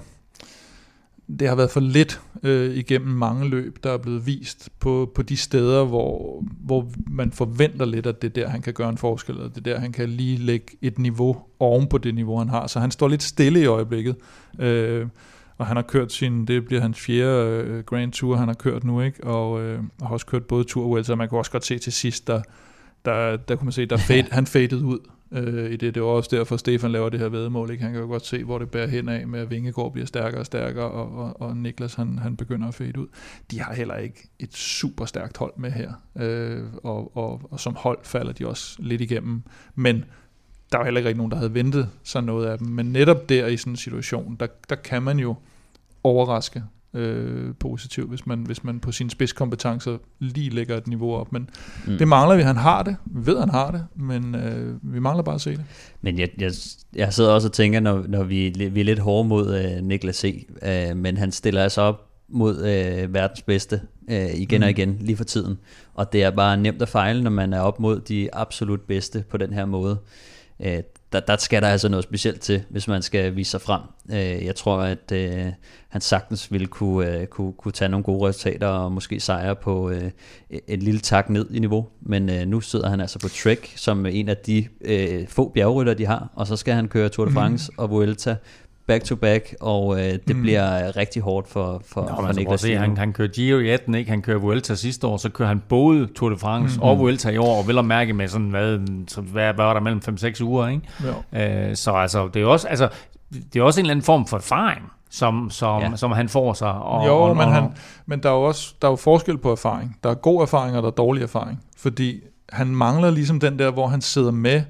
for lidt igennem mange løb, der er blevet vist på de steder, hvor man forventer lidt, at det er der, han kan gøre en forskel, og det er der, han kan lige lægge et niveau oven på det niveau, han har. Så han står lidt stille i øjeblikket, og han har kørt det bliver hans 4. Grand Tour, han har kørt nu, ikke? Og har også kørt både Tour og Vuelta, så man kan også godt se til sidst, der kunne man se, han fadede ud i det. Det var også derfor, Stefan laver det her væddemål, ikke? Han kan jo godt se, hvor det bærer hen af med, at Vingegaard bliver stærkere og stærkere, og Niklas, han begynder at fade ud. De har heller ikke et super stærkt hold med her, og som hold falder de også lidt igennem, men der var heller ikke nogen, der havde ventet sig noget af dem. Men netop der i sådan en situation, der kan man jo overraske positivt, hvis man på sine spidskompetencer lige lægger et niveau op. Men det mangler vi. Han har det. Vi ved, han har det. Men vi mangler bare at se det. Men jeg sidder også og tænker, når vi er lidt hårde mod Niklas E., men han stiller altså op mod verdens bedste igen og igen lige for tiden. Og det er bare nemt at fejle, når man er op mod de absolut bedste på den her måde. Der skal der altså noget specielt til, hvis man skal vise sig frem. Jeg tror, at han sagtens ville kunne tage nogle gode resultater og måske sejre på et lille tak ned i niveau. Men nu sidder han altså på Trek som en af de få bjergrytter, de har. Og så skal han køre Tour de France og Vuelta back to back, og det bliver rigtig hårdt for Niklas. Han kører Giro i 18, ikke? Han kører Vuelta sidste år, så kører han både Tour de France og Vuelta i år, og vil at mærke med sådan, hvad var der mellem 5-6 uger, ikke? Ja. Så altså, det er også, det er også en eller anden form for erfaring, som han får sig. Men der er jo forskel på erfaring. Der er god erfaring, og der er dårlig erfaring. Fordi han mangler ligesom den der, hvor han sidder med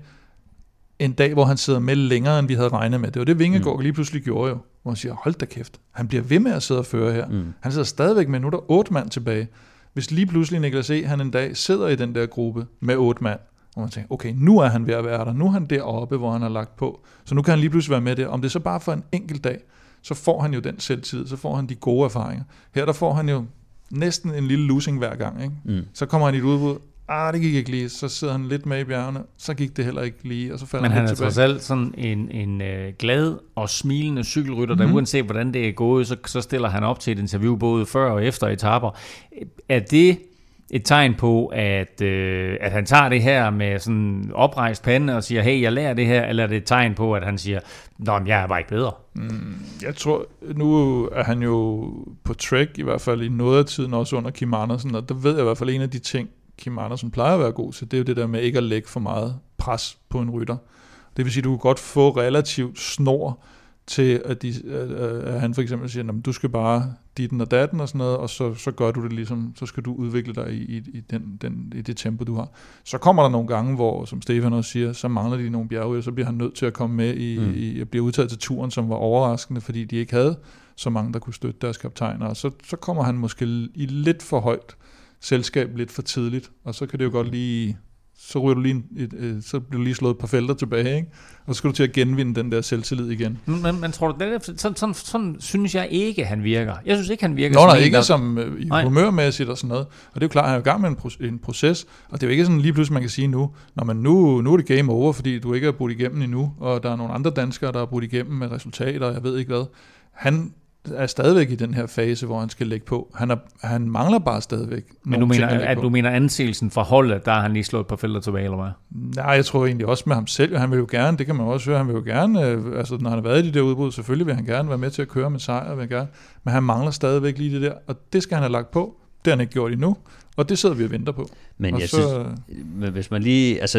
en dag, hvor han sidder med længere, end vi havde regnet med. Det var det, Vingegaard lige pludselig gjorde jo. Hvor han siger, hold da kæft, han bliver ved med at sidde og føre her. Han sidder stadigvæk med, nu er der 8 mand tilbage. Hvis lige pludselig Niklas E., han en dag sidder i den der gruppe med 8 mand, og man tænker, okay, nu er han ved at være der. Nu er han deroppe, hvor han har lagt på. Så nu kan han lige pludselig være med der. Om det er så bare for en enkelt dag, så får han jo den selvtid, så får han de gode erfaringer. Her der får han jo næsten en lille losing hver gang, ikke? Så kommer han i et udbrud, det gik ikke lige, så sidder han lidt med i bjergene, så gik det heller ikke lige, og så falder han lidt tilbage. Men han er trods alt sådan en glad og smilende cykelrytter, der uanset hvordan det er gået, så stiller han op til et interview både før og efter etaper. Er det et tegn på, at han tager det her med sådan oprejst pande og siger, hey, jeg lærer det her, eller er det et tegn på, at han siger, nå, men jeg er bare ikke bedre? Jeg tror, nu er han jo på Trek, i hvert fald i noget af tiden, også under Kim Andersen, og der ved jeg i hvert fald en af de ting, Kim Andersen plejer at være god til, det er jo det der med ikke at lægge for meget pres på en rytter. Det vil sige, at du kan godt få relativt snor til, at han for eksempel siger, du skal bare ditten og datten og sådan noget, og så gør du det ligesom, så skal du udvikle dig i det tempo, du har. Så kommer der nogle gange, hvor, som Stefan også siger, så mangler de nogle bjerge, og så bliver han nødt til at komme med i at blive udtaget til turen, som var overraskende, fordi de ikke havde så mange, der kunne støtte deres kaptajner, og så kommer han måske i lidt for højt selskab lidt for tidligt, og så kan det jo godt lige, så bliver du lige slået et par felter tilbage, ikke? Og så skal du til at genvinde den der selvtillid igen. Men tror du, sådan synes jeg ikke, han virker. Jeg synes ikke, han virker Nå, ikke som i humørmæssigt og sådan noget. Og det er jo klart, han er i gang med en proces, og det er jo ikke sådan lige pludselig, man kan sige nu, nu er det game over, fordi du ikke er brudt igennem endnu, og der er nogle andre danskere, der er brudt igennem med resultater, og jeg ved ikke hvad. Han er stadigvæk i den her fase, hvor han skal lægge på. Han mangler bare stadigvæk. Men du mener anseelsen for holdet, der har han lige slået på felter tilbage, eller hvad? Nej, jeg tror egentlig også med ham selv. Han vil jo gerne, det kan man også høre, han vil jo gerne, altså når han har været i de der udbrud, selvfølgelig vil han gerne være med til at køre med sejr, men han mangler stadigvæk lige det der, og det skal han have lagt på. Det har han ikke gjort endnu, og det sidder vi og venter på. Men synes, hvis man lige, altså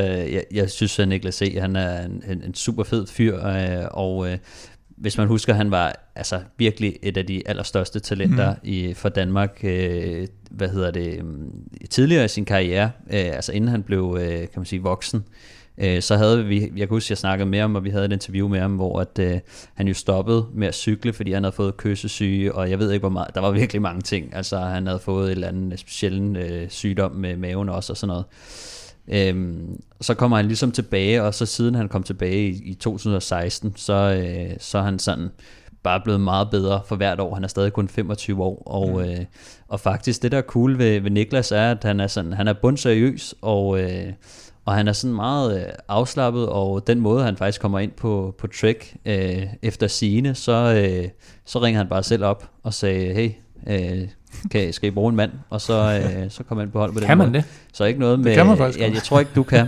jeg synes at Niklas E., han er en super fed fyr, og hvis man husker, han var altså virkelig et af de allerstørste talenter for Danmark, tidligere i sin karriere, altså inden han blev, kan man sige, voksen, Så havde vi, jeg kan huske, jeg snakkede med ham, og vi havde et interview med ham, hvor at, han jo stoppede med at cykle, fordi han havde fået kyssesyge, og jeg ved ikke hvor meget, der var virkelig mange ting. Altså han havde fået et eller andet speciel sygdom med maven også og sådan noget. Så kommer han ligesom tilbage, og så siden han kom tilbage i 2016, så er han sådan bare blevet meget bedre for hvert år. Han er stadig kun 25 år, og faktisk det der er cool ved Niklas er, at han er bundseriøs, og han er sådan meget afslappet, og den måde han faktisk kommer ind på Trek efter sigende, så ringer han bare selv op og sagde, hey, skal I bruge en mand? Og så kommer han på hold på den måde. Kan man det? Så ikke noget med... Det kan man faktisk. Jeg tror ikke, du kan,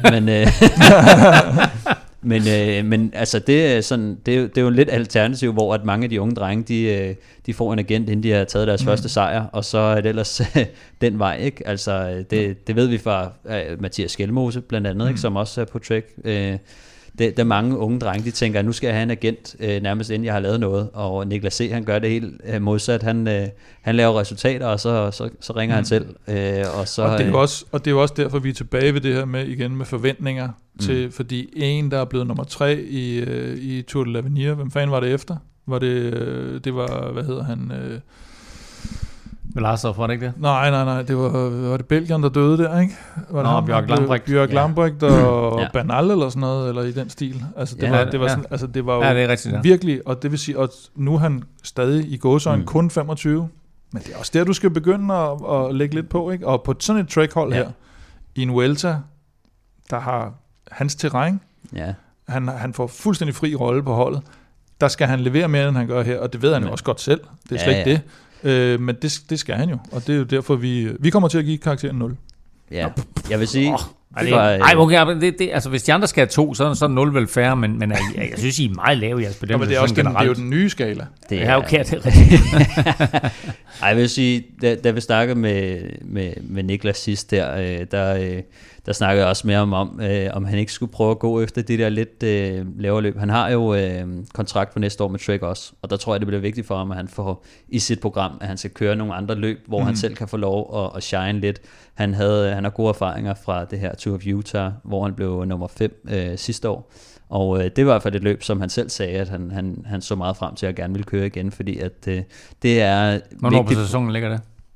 men altså det er sådan, det er jo lidt alternativ, hvor at mange af de unge drenge, de får en agent, inden de har taget deres første sejr, og så er det ellers den vej, ikke? Altså det ved vi fra Mathias Skjelmose blandt andet, ikke, som også er på Trek. Der mange unge drenge, de tænker, at nu skal jeg have en agent nærmest inden jeg har lavet noget, og Niklas C., han gør det helt modsat. Han laver resultater, og så ringer han selv. Og det er jo også derfor, vi er tilbage ved det her med igen med forventninger til, fordi en, der er blevet nummer 3 i Tour de l'Avenir, hvem fanden var det efter? Det var, hvad hedder han... Velasov, var det ikke det? Nej, det var det Belgien, der døde der, ikke? Bjørk Lambrecht. Bjørk Lambrecht og Bernal eller sådan noget, eller i den stil. Altså det var jo det er rigtigt, virkelig, og det vil sige, at nu er han stadig i gåseøjne kun 25, men det er også der, du skal begynde at lægge lidt på, ikke? Og på sådan et trackhold her, i en Vuelta, der har hans terræn, han får fuldstændig fri rolle på holdet, der skal han levere mere, end han gør her, og det ved han jo også godt selv, det er slet ikke det. Men det skal han jo, og det er jo derfor, vi kommer til at give karakteren 0. Ja, jeg vil sige... altså hvis de andre skal have 2, så er 0 vel færre, men jeg synes, I er meget lave i jeres bedømmelse. Men det er jo den nye skala. Det er okay, det er rigtigt. Jeg vil sige, da vi snakkede med Niklas sidst der snakkede jeg også mere om han ikke skulle prøve at gå efter det der lidt lavere løb. Han har jo kontrakt på næste år med Trek også, og der tror jeg, det bliver vigtigt for ham, at han får i sit program, at han skal køre nogle andre løb, hvor han selv kan få lov at shine lidt. Han har gode erfaringer fra det her Tour of Utah, hvor han blev nummer 5 sidste år. Og det var i hvert fald et løb, som han selv sagde, at han så meget frem til at gerne ville køre igen, fordi at det er Hvornår på sæsonen ligger det?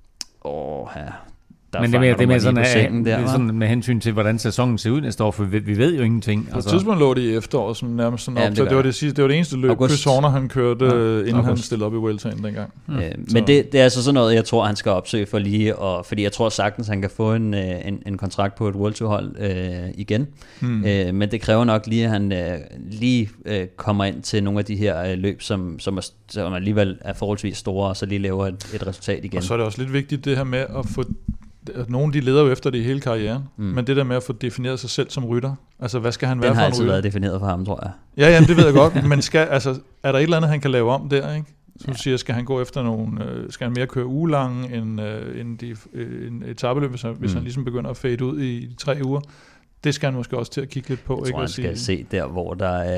Men det er mere sådan med hensyn til, hvordan sæsonen ser ud næste år, for vi ved jo ingenting. På et tidspunkt lå det i efteråret, som nærmest sådan op, så det var det eneste løb, Chris Horner han kørte, inden han stillede op i Vueltaen dengang. Men det er altså sådan noget, jeg tror, han skal opsøge for lige, fordi jeg tror sagtens, han kan få en kontrakt på et World Tour hold igen. Men det kræver nok lige, at han kommer ind til nogle af de her løb, som alligevel er forholdsvis store, og så lige laver et resultat igen. Og så er det også lidt vigtigt det her med at få... Nogle de leder jo efter det i hele karrieren, men det der med at få defineret sig selv som rytter, altså hvad skal han være for en rytter? Den har altid været defineret for ham, tror jeg. Ja, jamen, det ved jeg godt, men er der et eller andet, han kan lave om der, ikke? Som du siger, skal han gå efter skal han mere køre ugelange end en etapeløb, hvis han ligesom begynder at fade ud i de 3 uger? Det skal han måske også til at kigge lidt på. Jeg tror, han skal se der, hvor der er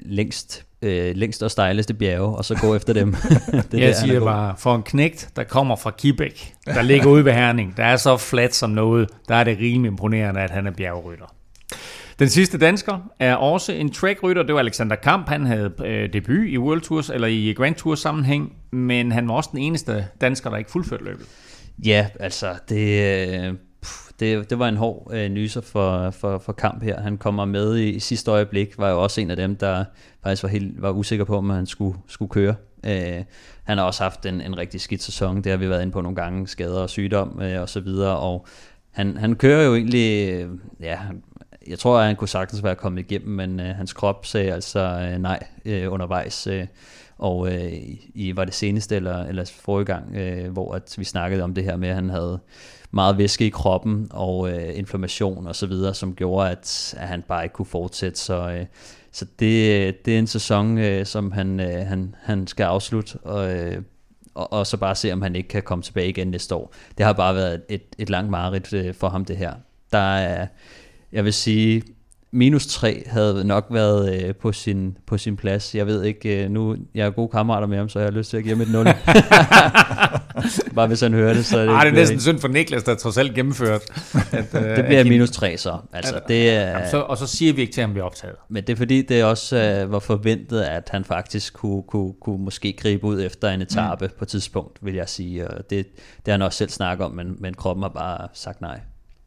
længst og stejleste bjerge, og så gå efter dem. Jeg siger bare, for en knægt, der kommer fra Kibæk, der ligger ude ved Herning, der er så flat som noget, der er det rimelig imponerende, at han er bjergrytter. Den sidste dansker er også en trackrytter. Det var Alexander Kamp. Han havde debut i World Tours eller i Grand Tour sammenhæng, men han var også den eneste dansker, der ikke fuldførte løbet. Ja, altså det var en hård nyser for Kamp her. Han kommer med i sidste øjeblik, var jo også en af dem, der faktisk var usikker på, om han skulle køre. Han har også haft en rigtig skidt sæson. Det har vi været inde på nogle gange, skader og sygdom og så videre. Og han kører jo egentlig, jeg tror, at han kunne sagtens være kommet igennem, men hans krop sagde altså nej undervejs. Var det seneste eller forrige gang, hvor at vi snakkede om det her med, at han havde meget væske i kroppen og inflammation og så videre, som gjorde, at han bare ikke kunne fortsætte. Så det er en sæson, som han skal afslutte, og så bare se, om han ikke kan komme tilbage igen næste år. Det har bare været et langt mareridt for ham, det her. Jeg vil sige, -3 havde nok været på sin plads. Jeg ved ikke, nu jeg er gode kammerater med ham, så jeg har lyst til at give ham et 0. Bare hvis han hører det, så det er næsten synd for Niklas, der trods alt gennemført. Det bliver -3 så. Altså, og så siger vi ikke til ham, vi er optaget. Men det er fordi, det også var forventet, at han faktisk kunne måske gribe ud efter en etape på et tidspunkt, vil jeg sige. Og det har han også selv snakket om, men kroppen har bare sagt nej.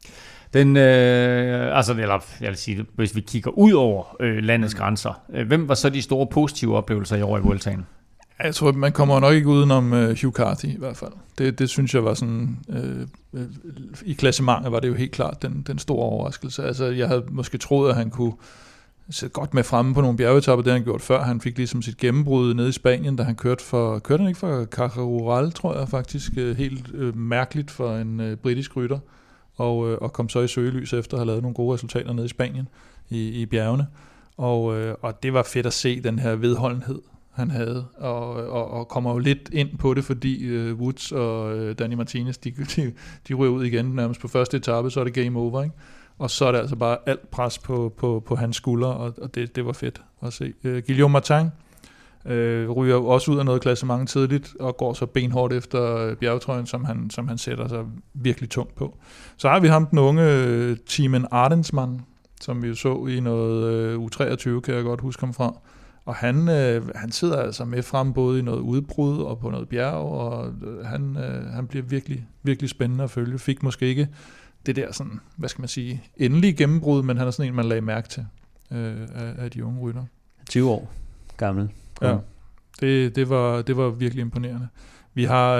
Jeg vil sige, hvis vi kigger ud over landets grænser, hvem var så de store positive oplevelser i år i Vueltaen? Jeg tror, man kommer nok ikke udenom Hugh Carthy i hvert fald. Det synes jeg var sådan, i klassementet var det jo helt klart den store overraskelse. Altså, jeg havde måske troet, at han kunne sætte godt med fremme på nogle bjergetapper, det han gjort før. Han fik ligesom sit gennembrud nede i Spanien, da han kørte han ikke for Caja, tror jeg faktisk, helt mærkeligt for en britisk rytter, og kom så i søgelys efter at have lavet nogle gode resultater nede i Spanien i bjergene. Og det var fedt at se den her vedholdenhed, han havde, og kommer jo lidt ind på det, fordi Woods og Danny Martinez, de ryger ud igen nærmest på første etape, så er det game over, ikke? Og så er det altså bare alt pres på hans skuldre, og det var fedt at se. Guillaume Martin ryger jo også ud af noget klassement tidligt, og går så benhårdt efter bjergetrøjen, som han sætter sig virkelig tungt på. Så har vi ham, den unge Thymen Arensman, som vi jo så i noget U23, kan jeg godt huske ham fra. Og han sidder altså med frem både i noget udbrud og på noget bjerg, og han bliver virkelig, virkelig spændende at følge. Fik måske ikke det der sådan, hvad skal man sige, endelige gennembrud, men han er sådan en, man lagde mærke til af de unge rytter. 20 år gammel. Ja, det var virkelig imponerende. Vi har,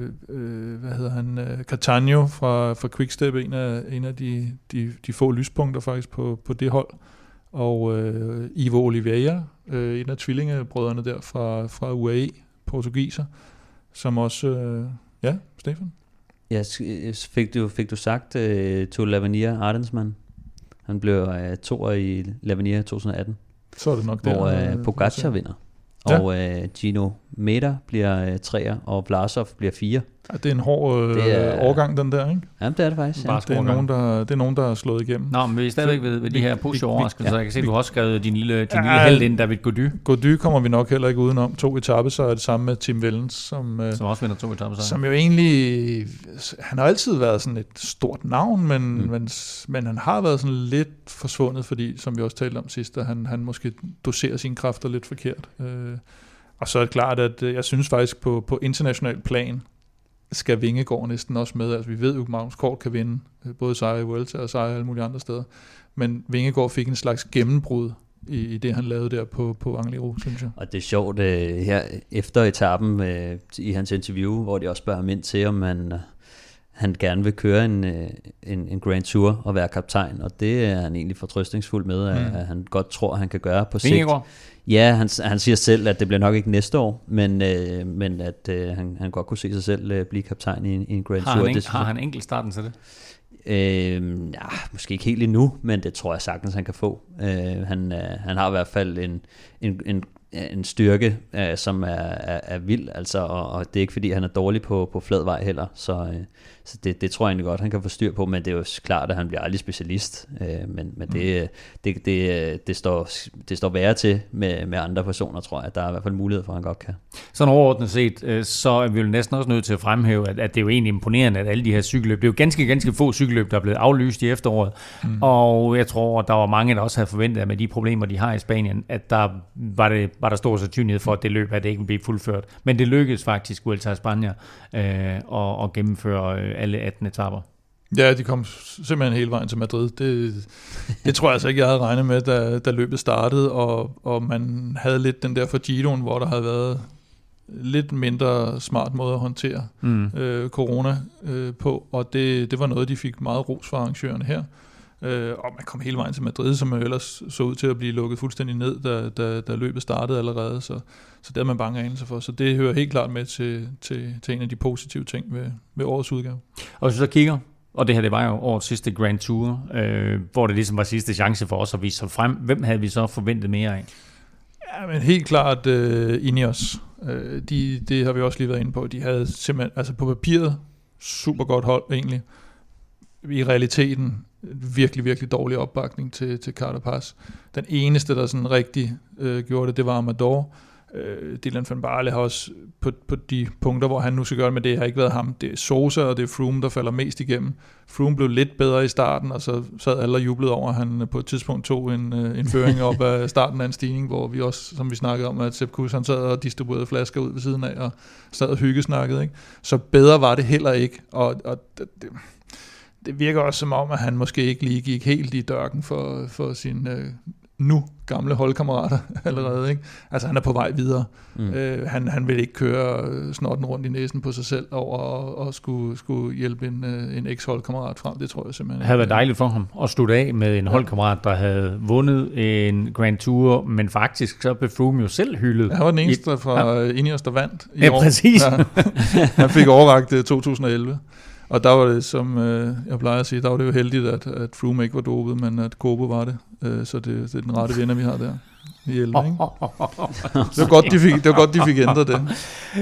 Catania fra Quickstep, en af de få lyspunkter faktisk på det hold. Og Ivo Oliveira, en af tvillingebrødrene der fra UAE, portugiser, som også, Stefan? Ja, fik du sagt to Lavinia Ardensman? Han blev toer i Lavinia 2018. Så er det nok hvor Pogacar vinder. Ja. Og Gino Meda bliver 3'er, og Vlasov bliver 4. Ja, det er en hård overgang, den der, ikke? Jamen, det er det faktisk. Ja. Det er nogen, der er slået igennem. Nå, men vi er stadigvæk ved de her push-overraskelser, så jeg kan se, du har også skrevet din lille held ind, David Gody. Gody kommer vi nok heller ikke udenom. 2 etape, så er det samme med Tim Wellens, som også vinder 2 etape. Som jo egentlig, han har altid været sådan et stort navn, men han har været sådan lidt forsvundet, fordi, som vi også talte om sidst, at han måske doserer sine kræfter lidt forkert. Og så er det klart, at jeg synes faktisk på international plan, skal Vingegaard næsten også med. Altså vi ved jo, at Magnus Kort kan vinde både sejre i Vuelta og sejre alle mulige andre steder. Men Vingegaard fik en slags gennembrud i det, han lavede der på Angliru, synes jeg. Og det er sjovt, her efter etappen i hans interview, hvor de også spørger ham ind til, om han gerne vil køre en Grand Tour og være kaptajn, og det er han egentlig fortrøstningsfuld med, at han godt tror, han kan gøre på sigt. Vingegaard? Ja, han siger selv, at det bliver nok ikke næste år, men at han godt kunne se sig selv blive kaptajn i en Grand Tour. Har han enkelt starten til det? Måske ikke helt endnu, men det tror jeg sagtens, han kan få. Han har i hvert fald en styrke, som er vild, altså, og det er ikke fordi, han er dårlig på flad vej heller, så det tror jeg egentlig godt, han kan få styr på, men det er jo klart, at han bliver aldrig specialist, men det står værre til med andre personer, tror jeg, at der er i hvert fald mulighed for, at han godt kan. Sådan overordnet set, så er vi jo næsten også nødt til at fremhæve, at det er jo egentlig imponerende, at alle de her cykelløb, det er jo ganske få cykelløb, der er blevet aflyst i efteråret, og jeg tror, der var mange, der også havde forventet, at med de problemer, de har i Spanien, at der var der stor sandsynlighed for, at det løb, at det ikke ville blive fuldført. Men det lykkedes faktisk Vuelta a España at gennemføre alle 18 etaper. Ja, de kom simpelthen hele vejen til Madrid. Det tror jeg altså ikke, jeg havde regnet med, da løbet startede, og man havde lidt den der for Giroen, hvor der havde været lidt mindre smart måde at håndtere corona på, og det var noget, de fik meget ros for arrangørerne her. Og man kom hele vejen til Madrid, som jo ellers så ud til at blive lukket fuldstændig ned, da løbet startede allerede, så det er man bange anelse for. Så det hører helt klart med til en af de positive ting ved årets udgave. Og hvis vi så kigger, og det her det var jo årets sidste Grand Tour, hvor det ligesom var sidste chance for os at vise sig frem. Hvem havde vi så forventet mere af? Ja, men helt klart Ineos. Det har vi også lige været inde på. De havde simpelthen, altså på papiret, super godt hold egentlig. I realiteten virkelig, virkelig dårlig opbakning til Carapaz. Den eneste, der sådan rigtig gjorde det var Amador. Dylan van Baarle har også på de punkter, hvor han nu skal gøre det, men det har ikke været ham. Det er Sosa og det er Froome, der falder mest igennem. Froome blev lidt bedre i starten, og så sad alle og jublede over, at han på et tidspunkt tog en føring op af starten af en stigning, hvor vi også, som vi snakkede om, at Sepp Kuss, han sad og distribuerede flasker ud ved siden af, og sad og hyggesnakkede, ikke? Så bedre var det heller ikke, og det virker også som om, at han måske ikke lige gik helt i dørken for sin nu gamle holdkammerater allerede, ikke? Altså han er på vej videre. Han vil ikke køre snotten rundt i næsen på sig selv over og skulle hjælpe en eks-holdkammerat frem. Det tror jeg simpelthen. Det havde været dejligt for ham at slutte af med en holdkammerat, der havde vundet en Grand Tour, men faktisk så blev Froome jo selv hyldet. Han var den eneste fra Ineos, der vandt i år. Præcis. Ja. Han fik overrakt 2011. Og der var det, som jeg plejer at sige, der var det jo heldigt, at Froome ikke var dopet, men at Kobo var det. Så det er den rette vinder, vi har der i 11, ikke? Det var godt, de fik ændret det.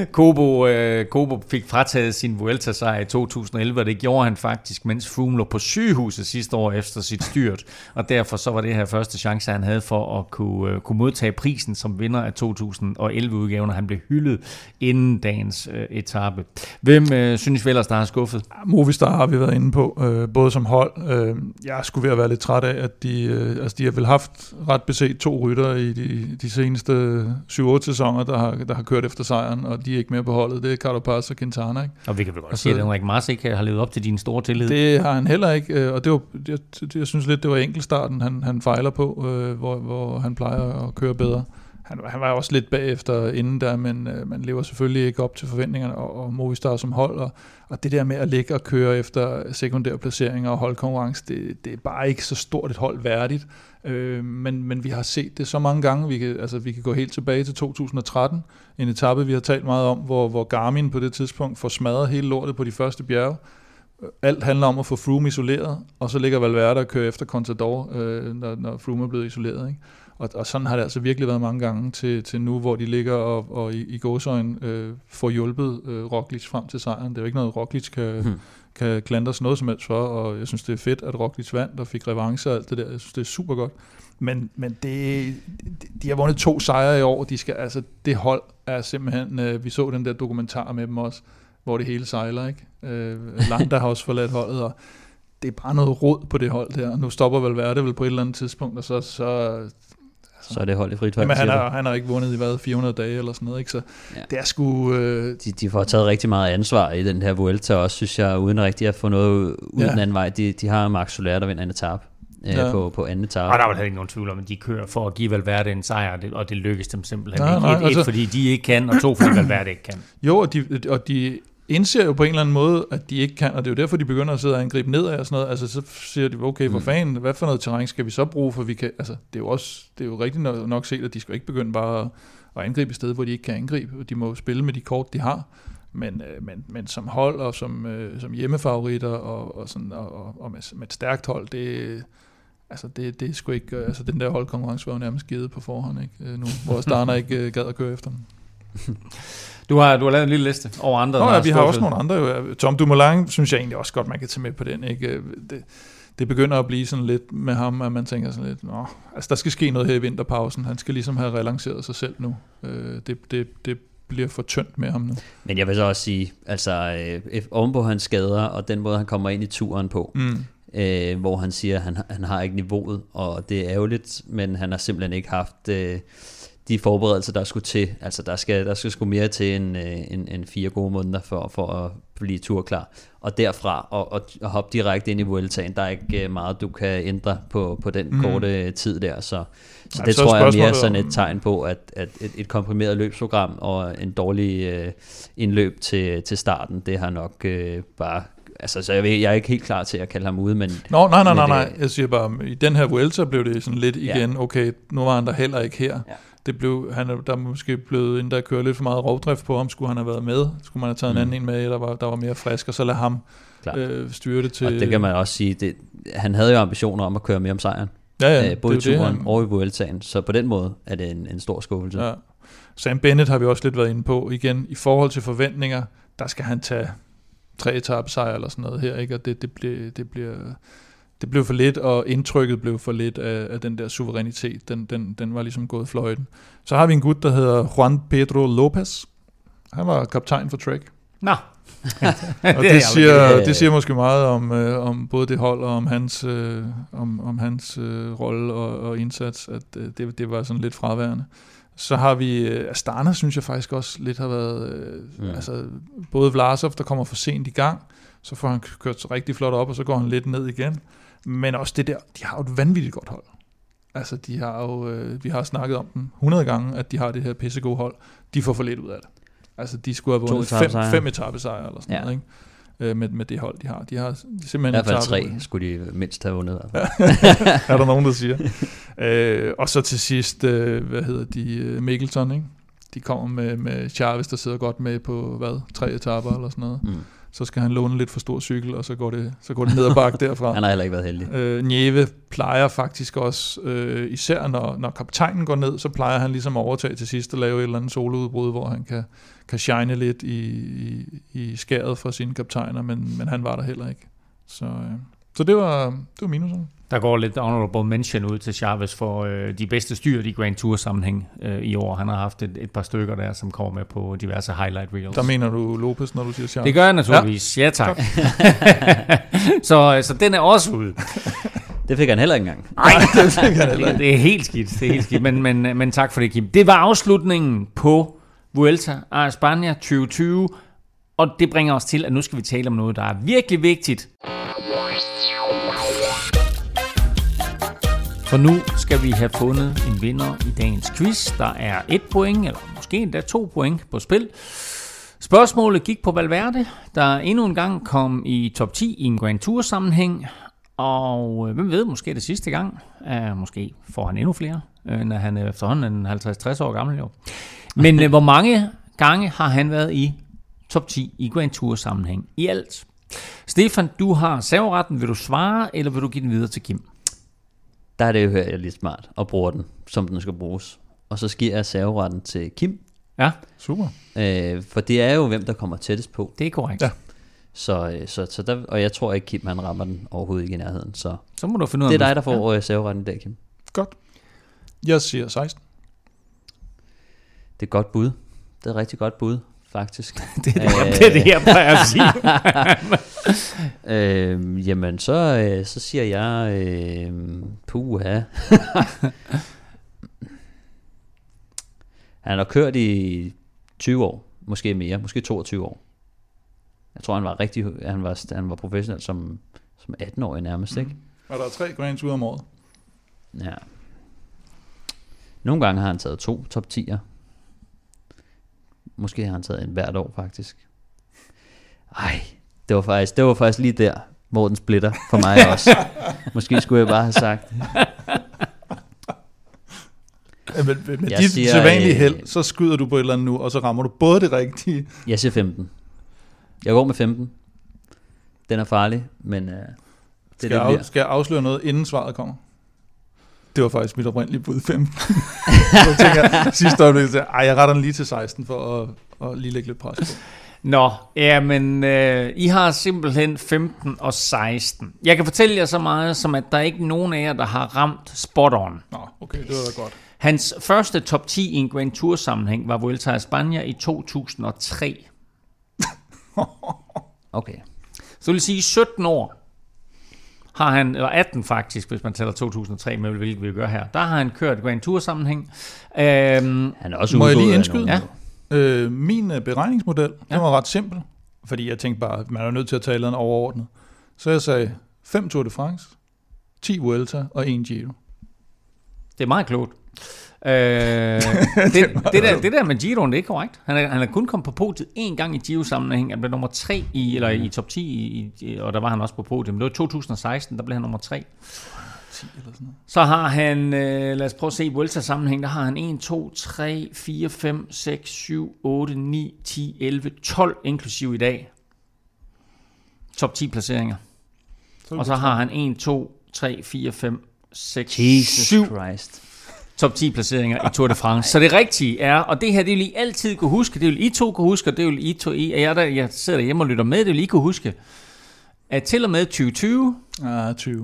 Kobo fik frataget sin Vuelta-sejr i 2011, og det gjorde han faktisk, mens Froome lå på sygehuset sidste år efter sit styrt. Og derfor så var det her første chance, han havde for at kunne modtage prisen som vinder af 2011-udgaven, og han blev hyldet inden dagens etape. Hvem synes vi ellers, der har skuffet? Movistar har vi været inde på, både som hold. Jeg skulle ved at være lidt træt af, at de har vel haft ret beset 2 ryttere i de seneste 7-8 sæsoner, der har kørt efter sejren, og de er ikke mere på holdet. Det er Carapaz og Quintana, ikke? Og vi kan vel godt sige, at Enric Mas ikke har levet op til din store tillid. Det har han heller ikke, og jeg synes lidt, det var enkeltstarten, han fejler på, hvor han plejer at køre bedre. Han var også lidt bagefter inden der, men man lever selvfølgelig ikke op til forventningerne, og Movistar som hold, og det der med at ligge og køre efter sekundære placeringer og holdkonkurrence, det er bare ikke så stort et hold værdigt. Men vi har set det så mange gange. Vi kan gå helt tilbage til 2013, en etape, vi har talt meget om, hvor Garmin på det tidspunkt får smadret hele lortet på de første bjerge. Alt handler om at få Froome isoleret, og så ligger Valverde og kører efter Contador, når Froome er blevet isoleret, ikke? Og sådan har det altså virkelig været mange gange til nu, hvor de ligger og i gåseøjne får hjulpet Roglic frem til sejren. Det er jo ikke noget, Roglic kan klandres noget som helst for, og jeg synes, det er fedt, at Roglic vandt og fik revanche og alt det der. Jeg synes, det er super godt. Men de har vundet 2 sejre i år. Det hold er simpelthen, vi så den der dokumentar med dem også, hvor det hele sejler, ikke? Landa har også forladt holdet, og det er bare noget rod på det hold der. Nu stopper Valverde vel på et eller andet tidspunkt, og så er det hold i frit fald. Men han har ikke vundet i 400 dage eller sådan noget, ikke? Så ja. Det er sgu... De får taget rigtig meget ansvar i den her Vuelta også, synes jeg, uden rigtig at få noget ud den anden vej. De har Marc Soler, der vinder en etape på anden etape. Og der var ikke nogen tvivl om, at de kører for at give Valverde en sejr, og det lykkes dem simpelthen ikke. Et, fordi de ikke kan, og 2, fordi Valverde ikke kan. Jo, og de indser jo på en eller anden måde, at de ikke kan, og det er jo derfor, de begynder at sidde og angribe nedad og sådan noget. Altså, så siger de, okay, hvor fanden, hvad for noget terræn skal vi så bruge, for vi kan, altså, det er jo rigtigt nok set, at de skal ikke begynde bare at angribe et sted, hvor de ikke kan angribe, og de må spille med de kort, de har. Men som hold og som hjemmefavoritter og med et stærkt hold, det er sgu ikke, altså den der holdkonkurrence var jo nærmest givet på forhånd, ikke? Nu, hvor Astana ikke gad at køre efter dem. Du har lavet en lille liste over andre. Vi har også nogle andre. Jo. Tom Dumoulin synes jeg egentlig også godt, man kan tage med på den. Ikke? Det begynder at blive sådan lidt med ham, at man tænker sådan lidt, altså der skal ske noget her i vinterpausen. Han skal ligesom have relanceret sig selv nu. Det bliver for tyndt med ham nu. Men jeg vil så også sige, altså ovenpå hans skader, og den måde, han kommer ind i turen på, hvor han siger, at han har ikke niveauet, og det er ærgerligt, men han har simpelthen ikke haft... de forberedelser, der skulle til, altså der skal sgu mere til en 4 gode måneder for at blive turklar. Og derfra og hoppe direkte ind i Vueltaen, der er ikke meget, du kan ændre på den korte tid der. Så det tror jeg er mere sådan et tegn på, at et komprimeret løbsprogram og en dårlig indløb til starten, det har nok bare... Altså, så jeg er ikke helt klar til at kalde ham ude, men... Nej. Jeg siger bare, i den her Vuelta blev det sådan lidt igen, okay, nu var han der heller ikke her. Ja. Han er måske blevet, inden der kører lidt for meget rovdrift på ham, skulle han have været med, skulle man have taget en anden med, der var mere frisk, og så lade ham styre det til... Og det kan man også sige, han havde jo ambitioner om at køre mere om sejren, både i turen og i Vueltaen, så på den måde er det en stor skuffelse. Ja. Sam Bennett har vi også lidt været inde på, igen, i forhold til forventninger, der skal han tage 3 etapesejre eller sådan noget her, ikke? Og det bliver det blev for lidt, og indtrykket blev for lidt af den der suverænitet. Den var ligesom gået fløjten. Så har vi en gut, der hedder Juan Pedro Lopez. Han var kaptajn for Trek. Nå. Og det siger måske meget om både det hold og om hans rolle og indsats, at det var sådan lidt fraværende. Så har vi Astana, synes jeg faktisk også lidt har været, altså både Vlasov, der kommer for sent i gang, så får han kørt så rigtig flot op, og så går han lidt ned igen. Men også det der, de har jo et vanvittigt godt hold. Altså de har jo, vi har snakket om dem 100 gange, at de har det her pissegode hold. De får for lidt ud af det. Altså de skulle have vundet 5 etapesejre eller sådan noget, ikke? Med det hold, de har. De har simpelthen i hvert fald 3 skulle de mindst have vundet. Er der nogen, der siger. Og så til sidst, Mikkelsen, ikke? De kommer med Chavez, der sidder godt med på, 3 etaper eller sådan noget. Så skal han låne lidt for stor cykel, og så går det ned ad bakke derfra. Han har heller ikke været heldig. Nieve plejer faktisk også, især når kaptajnen går ned, så plejer han ligesom at overtage til sidst og lave et eller andet soloudbrud, hvor han kan shine lidt i skæret for sine kaptajner, men han var der heller ikke. Så det var minuserne. Der går lidt honorable mention ud til Chavez for de bedste styr i Grand Tour sammenhæng i år. Han har haft et par stykker der, som kommer med på diverse highlight reels. Der mener du Lopez, når du siger Chavez? Det gør jeg naturligvis. Ja tak. så den er også ude. Det fik han heller ikke engang. Nej, det er helt skidt. Men tak for det, Kim. Det var afslutningen på Vuelta a España 2020, og det bringer os til, at nu skal vi tale om noget, der er virkelig vigtigt. For nu skal vi have fundet en vinder i dagens quiz. Der er 1 point, eller måske endda 2 point på spil. Spørgsmålet gik på Valverde, der endnu en gang kom i top 10 i en Grand Tour sammenhæng. Og hvem ved, måske det sidste gang. Måske får han endnu flere, når han er efterhånden 50-60 år gammel. Jo. Men hvor mange gange har han været i top 10 i Grand Tour sammenhæng i alt? Stefan, du har serveretten. Vil du svare, eller vil du give den videre til Kim? Der er det jo jeg lidt smart og bruger den, som den skal bruges. Og så giver jeg serveretten til Kim. Ja, super. For det er jo, hvem der kommer tættest på. Det er korrekt. Ja. Så der, og jeg tror ikke, Kim han rammer den overhovedet ikke i nærheden. Så må du finde ud af det er dig, der får serveretten i dag, Kim. Godt. Jeg siger 16. Det er et godt bud. Det er et rigtig godt bud, faktisk. det er det, jeg plejer at sige. Jamen, så siger jeg... puha. Han har kørt i 20 år. Måske mere. Måske 22 år. Jeg tror, han var professionel som 18-årig nærmest, ikke? Og der er 3 Grand Tour om året. Ja. Nogle gange har han taget 2 top 10'er. Måske har han taget en hvert år, faktisk. Ej, det var faktisk lige der, hvor den splitter for mig også. Måske skulle jeg bare have sagt. Med dit sædvanlige held, så skyder du på et eller andet nu, og så rammer du både det rigtige. Jeg siger 15. Jeg går med 15. Den er farlig, men skal jeg afsløre noget, inden svaret kommer? Det var faktisk mit oprindelige bud 15. Så tænker sidste øjeblik, jeg retter den lige til 16, for at lige lægge lidt pres på. Nå, men I har simpelthen 15 og 16. Jeg kan fortælle jer så meget, som at der ikke er nogen af jer, der har ramt spot on. Nå, okay, det var da godt. Hans første top 10 i en Grand Tour sammenhæng var Vuelta a España i 2003. Okay. Så vil sige 17 år har han, eller 18 faktisk, hvis man tæller 2003 med, hvilket vi gør her. Der har han kørt Grand Tour sammenhæng. Han er også må jeg lige indskyde? Ja. Min beregningsmodel, den var ret simpel, fordi jeg tænkte bare, at man er nødt til at tale noget overordnet. Så jeg sagde 5 Tour de France, 10 Vuelta og 1 Giro. Det er meget klogt. Det der med Giroen, det er korrekt. Han er kun kommet på podiet 1 gang i Giro-sammenhæng. Han blev nummer 3 i top 10, og der var han også på podiet. Men det var 2016, der blev han nummer 3. 10 eller sådan noget. Så har han, lad os prøve at se Vuelta-sammenhæng, der har han 1, 2, 3, 4, 5, 6, 7, 8, 9, 10, 11, 12 inklusiv i dag. Top 10 placeringer. Og så har han 1, 2, 3, 4, 5, 6, 7 Christ. top 10 placeringer i Tour de France. Så det rigtige er, og det her, det vil I altid kunne huske, det vil I to kunne huske, og det vil I to, jeg sidder derhjemme og lytter med, det vil I kunne huske, at til og med 2020,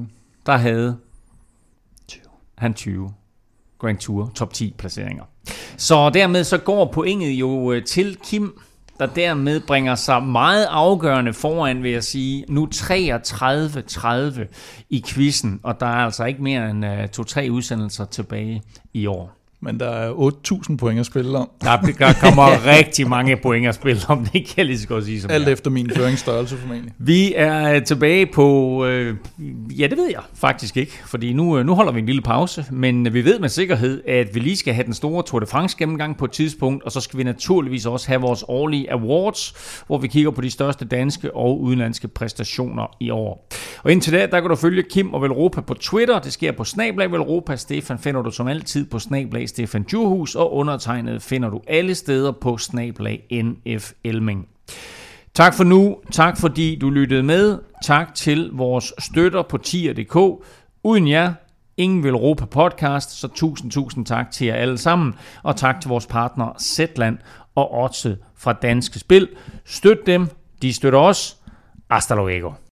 der havde han 20 Grand Tour top 10 placeringer. Så dermed så går pointet jo til Kim, der dermed bringer sig meget afgørende foran, vil jeg sige, nu 33-30 i quizzen, og der er altså ikke mere end 2-3 udsendelser tilbage i år. Men der er 8.000 point at spille om. Der kommer rigtig mange point at spille om, det kan jeg lige så godt sige som alt efter min føringsstørrelse formentlig. Vi er tilbage på, ja det ved jeg faktisk ikke, fordi nu holder vi en lille pause, men vi ved med sikkerhed, at vi lige skal have den store Tour de France gennemgang på et tidspunkt, og så skal vi naturligvis også have vores årlige awards, hvor vi kigger på de største danske og udenlandske præstationer i år. Og indtil da, der kan du følge Kim og Velropa på Twitter, det sker på @Velropa, Stefan finder du som altid på @Stefan Djurhus, og undertegnet finder du alle steder på @NF Elming. Tak for nu, tak fordi du lyttede med, tak til vores støtter på tier.dk. Uden jer, ingen Velropa podcast, så tusind tak til jer alle sammen, og tak til vores partnere Zetland og Odset fra Danske Spil. Støt dem, de støtter os. Hasta luego.